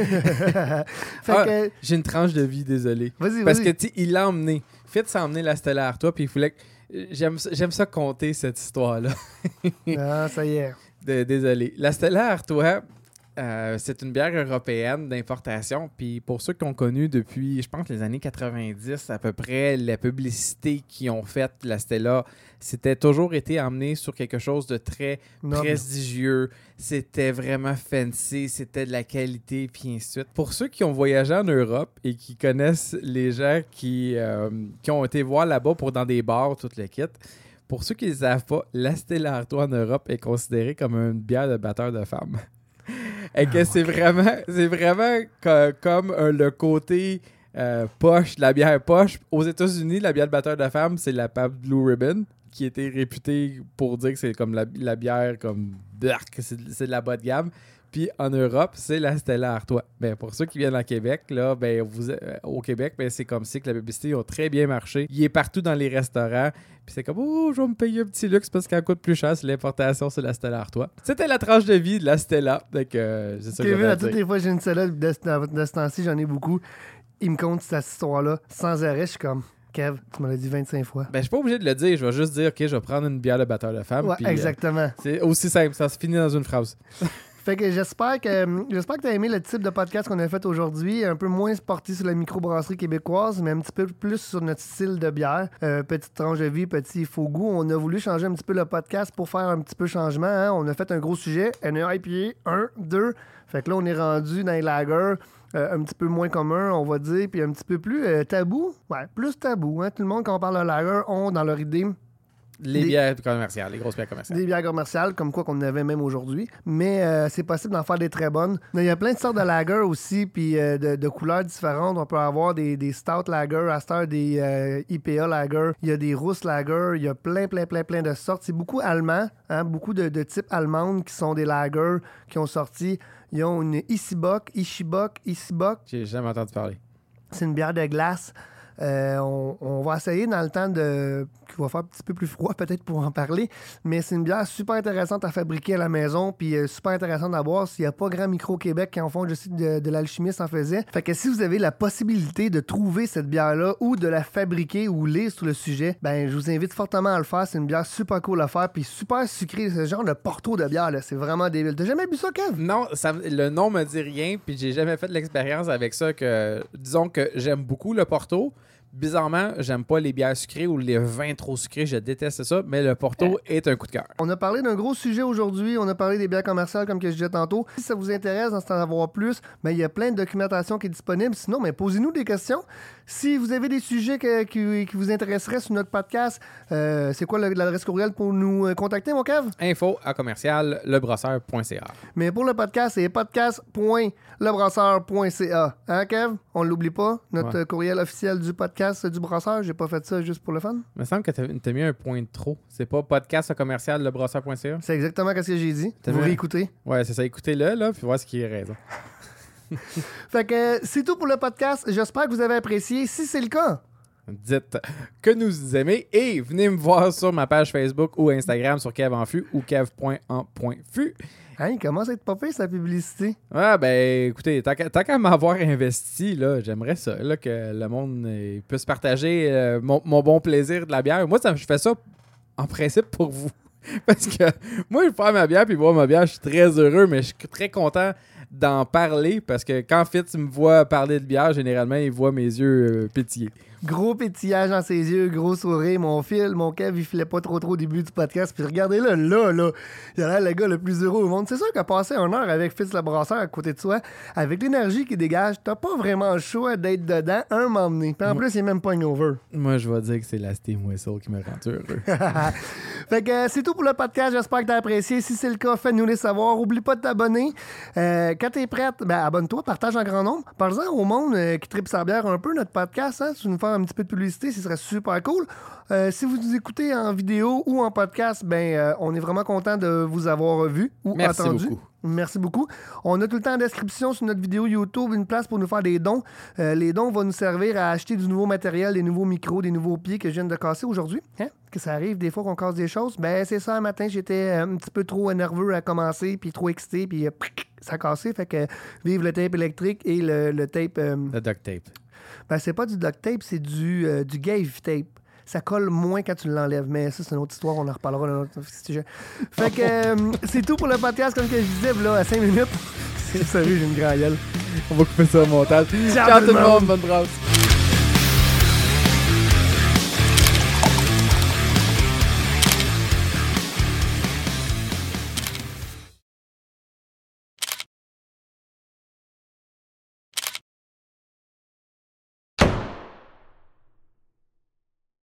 Fait ah, que... J'ai une tranche de vie, désolé. Vas-y, Parce vas-y. que, tu sais, il l'a emmené. Fitz a emmené la Stella Artois, puis il voulait que... J'aime, j'aime ça compter, cette histoire-là. Ah, ça y est. D- Désolé. La Stella Artois, euh, c'est une bière européenne d'importation. Puis pour ceux qui ont connu depuis, je pense, les années quatre-vingt-dix, à peu près, la publicité qu'ils ont faite, la Stella, c'était toujours été emmené sur quelque chose de très Noble. prestigieux. C'était vraiment fancy, c'était de la qualité, puis ainsi de suite. Pour ceux qui ont voyagé en Europe et qui connaissent les gens qui, euh, qui ont été voir là-bas pour dans des bars, tout le kit, pour ceux qui ne le savent pas, la Stella Artois en Europe est considérée comme une bière de batteur de femmes. Et que c'est vraiment, c'est vraiment co- comme euh, le côté euh, poche, la bière poche. Aux États-Unis, la bière de batteur de femmes, c'est la Pabst Blue Ribbon, qui était réputée pour dire que c'est comme la, la bière comme black, que c'est, c'est de la bas de gamme. Puis en Europe, c'est la Stella Artois. Ben, pour ceux qui viennent à Québec, là, ben, vous, euh, au Québec, ben, c'est comme si que la publicité a très bien marché. Il est partout dans les restaurants. Puis c'est comme, oh, je vais me payer un petit luxe parce qu'elle coûte plus cher. C'est l'importation, c'est la Stella Artois. C'était la tranche de vie de la Stella. Donc, euh, c'est ça que Kevin, j'avais à à toutes dire. les fois que j'ai une Stella de, de, de ce temps-ci, j'en ai beaucoup. Il me compte cette histoire-là sans arrêt. Je suis comme, Kev, tu m'en as dit vingt-cinq fois. Ben, je suis pas obligé de le dire. Je vais juste dire, OK, je vais prendre une bière de batteur de femme. Ouais, puis, exactement. Euh, c'est aussi simple. Ça se finit dans une phrase. Fait que j'espère que j'espère que tu as aimé le type de podcast qu'on a fait aujourd'hui, un peu moins porté sur la microbrasserie québécoise, mais un petit peu plus sur notre style de bière. Euh, petite tranche de vie, petit faux goût. On a voulu changer un petit peu le podcast pour faire un petit peu changement. Hein? On a fait un gros sujet, N E I P A, un, deux. Fait que là, on est rendu dans les lagers. Euh, un petit peu moins commun, on va dire, puis un petit peu plus euh, tabou. Ouais, plus tabou. Hein? Tout le monde, quand on parle de lager, ont dans leur idée Les des, bières commerciales, les grosses bières commerciales. Des bières commerciales, comme quoi qu'on en avait même aujourd'hui. Mais euh, c'est possible d'en faire des très bonnes. Il y a plein de sortes de lagers aussi, puis euh, de, de couleurs différentes. On peut avoir des, des stout lagers, à cette heure des euh, I P A lagers. Il y a des rousses lagers. Il y a plein, plein, plein, plein de sortes. C'est beaucoup allemand, hein? Beaucoup de, de types allemandes qui sont des lagers qui ont sorti. Ils ont une Isibok, Ishibok, Isibok. J'ai jamais entendu parler. C'est une bière de glace. Euh, on, on va essayer dans le temps de qu'il va faire un petit peu plus froid peut-être pour en parler, mais c'est une bière super intéressante à fabriquer à la maison, puis euh, super intéressante à boire. S'il n'y a pas grand micro Québec qui en font, je sais de, de l'alchimiste en faisait. Fait que si vous avez la possibilité de trouver cette bière-là ou de la fabriquer ou lire sur le sujet, ben je vous invite fortement à le faire. C'est une bière super cool à faire, puis super sucrée. C'est ce genre de porto de bière, là. C'est vraiment débile. T'as jamais bu ça, Kev? Non, ça, le nom me dit rien, puis j'ai jamais fait de l'expérience avec ça. Que disons que j'aime beaucoup le Porto. Bizarrement, j'aime pas les bières sucrées ou les vins trop sucrés, je déteste ça, mais le Porto euh, est un coup de cœur. On a parlé d'un gros sujet aujourd'hui, on a parlé des bières commerciales comme que je disais tantôt. Si ça vous intéresse d'en savoir plus, ben, il y a plein de documentation qui est disponible. Sinon, ben, posez-nous des questions. Si vous avez des sujets que, qui, qui vous intéresseraient sur notre podcast, euh, c'est quoi l'adresse courriel pour nous contacter, mon Kev? Info à commercial lebrasseur point c a. Mais pour le podcast, c'est podcast point lebrasseur point c a. Hein, Kev? On l'oublie pas, notre ouais. courriel officiel du podcast du brasseur. J'ai pas fait ça juste pour le fun. Il me semble que t'as, t'as mis un point de trop. C'est pas podcast à commercial lebrasseur point c a. C'est exactement ce que j'ai dit. T'as vous réécoutez. Ouais, c'est ça. Écoutez-le, là, puis voir ce qui est raison. Fait que c'est tout pour le podcast. J'espère que vous avez apprécié. Si c'est le cas, dites que nous aimez et venez me voir sur ma page Facebook ou Instagram sur kev en fût ou kev point en point fût. Hein, il commence à être pas pire, sa publicité. Ah, ben, écoutez, tant qu'à, tant qu'à m'avoir investi, là, j'aimerais ça, là, que le monde euh, puisse partager euh, mon, mon bon plaisir de la bière. Moi, ça, je fais ça en principe pour vous. Parce que moi, je prends ma bière puis boire ma bière, je suis très heureux, mais je suis très content d'en parler parce que quand Fitz me voit parler de bière, généralement, il voit mes yeux euh, pétiller. Gros pétillage dans ses yeux, gros sourire. Mon fil, mon Kev, il filait pas trop trop au début du podcast. Puis regardez-le, là, là, il a l'air le gars le plus heureux au monde. C'est sûr qu'à passer une heure avec Fitz le brasseur à côté de soi, avec l'énergie qu'il dégage, t'as pas vraiment le choix d'être dedans un moment donné. Puis en Moi, plus, il est même pas un over. Moi, je vais dire que c'est la Steam Whistle qui me rend heureux. Fait que euh, c'est tout pour le podcast. J'espère que t'as apprécié. Si c'est le cas, fais-nous les savoir. Oublie pas de t'abonner. Euh, quand t'es prête, ben abonne-toi, partage en grand nombre. Parle-en au monde euh, qui tripe sa bière un peu, notre podcast. Hein, si tu veux nous faire un petit peu de publicité, ce serait super cool. Euh, si vous nous écoutez en vidéo ou en podcast, ben euh, on est vraiment content de vous avoir vu ou Merci entendu. Beaucoup. Merci beaucoup. On a tout le temps en description sur notre vidéo YouTube une place pour nous faire des dons. Euh, les dons vont nous servir à acheter du nouveau matériel, des nouveaux micros, des nouveaux pieds que je viens de casser aujourd'hui. Hein? Que ça arrive des fois qu'on casse des choses. Ben c'est ça, un matin, j'étais un petit peu trop nerveux à commencer, puis trop excité, puis euh, ça a cassé. Fait que vive le tape électrique et le, le tape... Euh, le duct tape. Ben c'est pas du duct tape, c'est du, euh, du gave tape. Ça colle moins quand tu l'enlèves. Mais ça, c'est une autre histoire. On en reparlera dans notre sujet. Fait que euh, c'est tout pour le podcast. Comme que je disais, là, à cinq minutes. C'est sérieux, j'ai une graille. On va couper ça au montage. Ciao, Ciao tout le monde. Bonne brasse.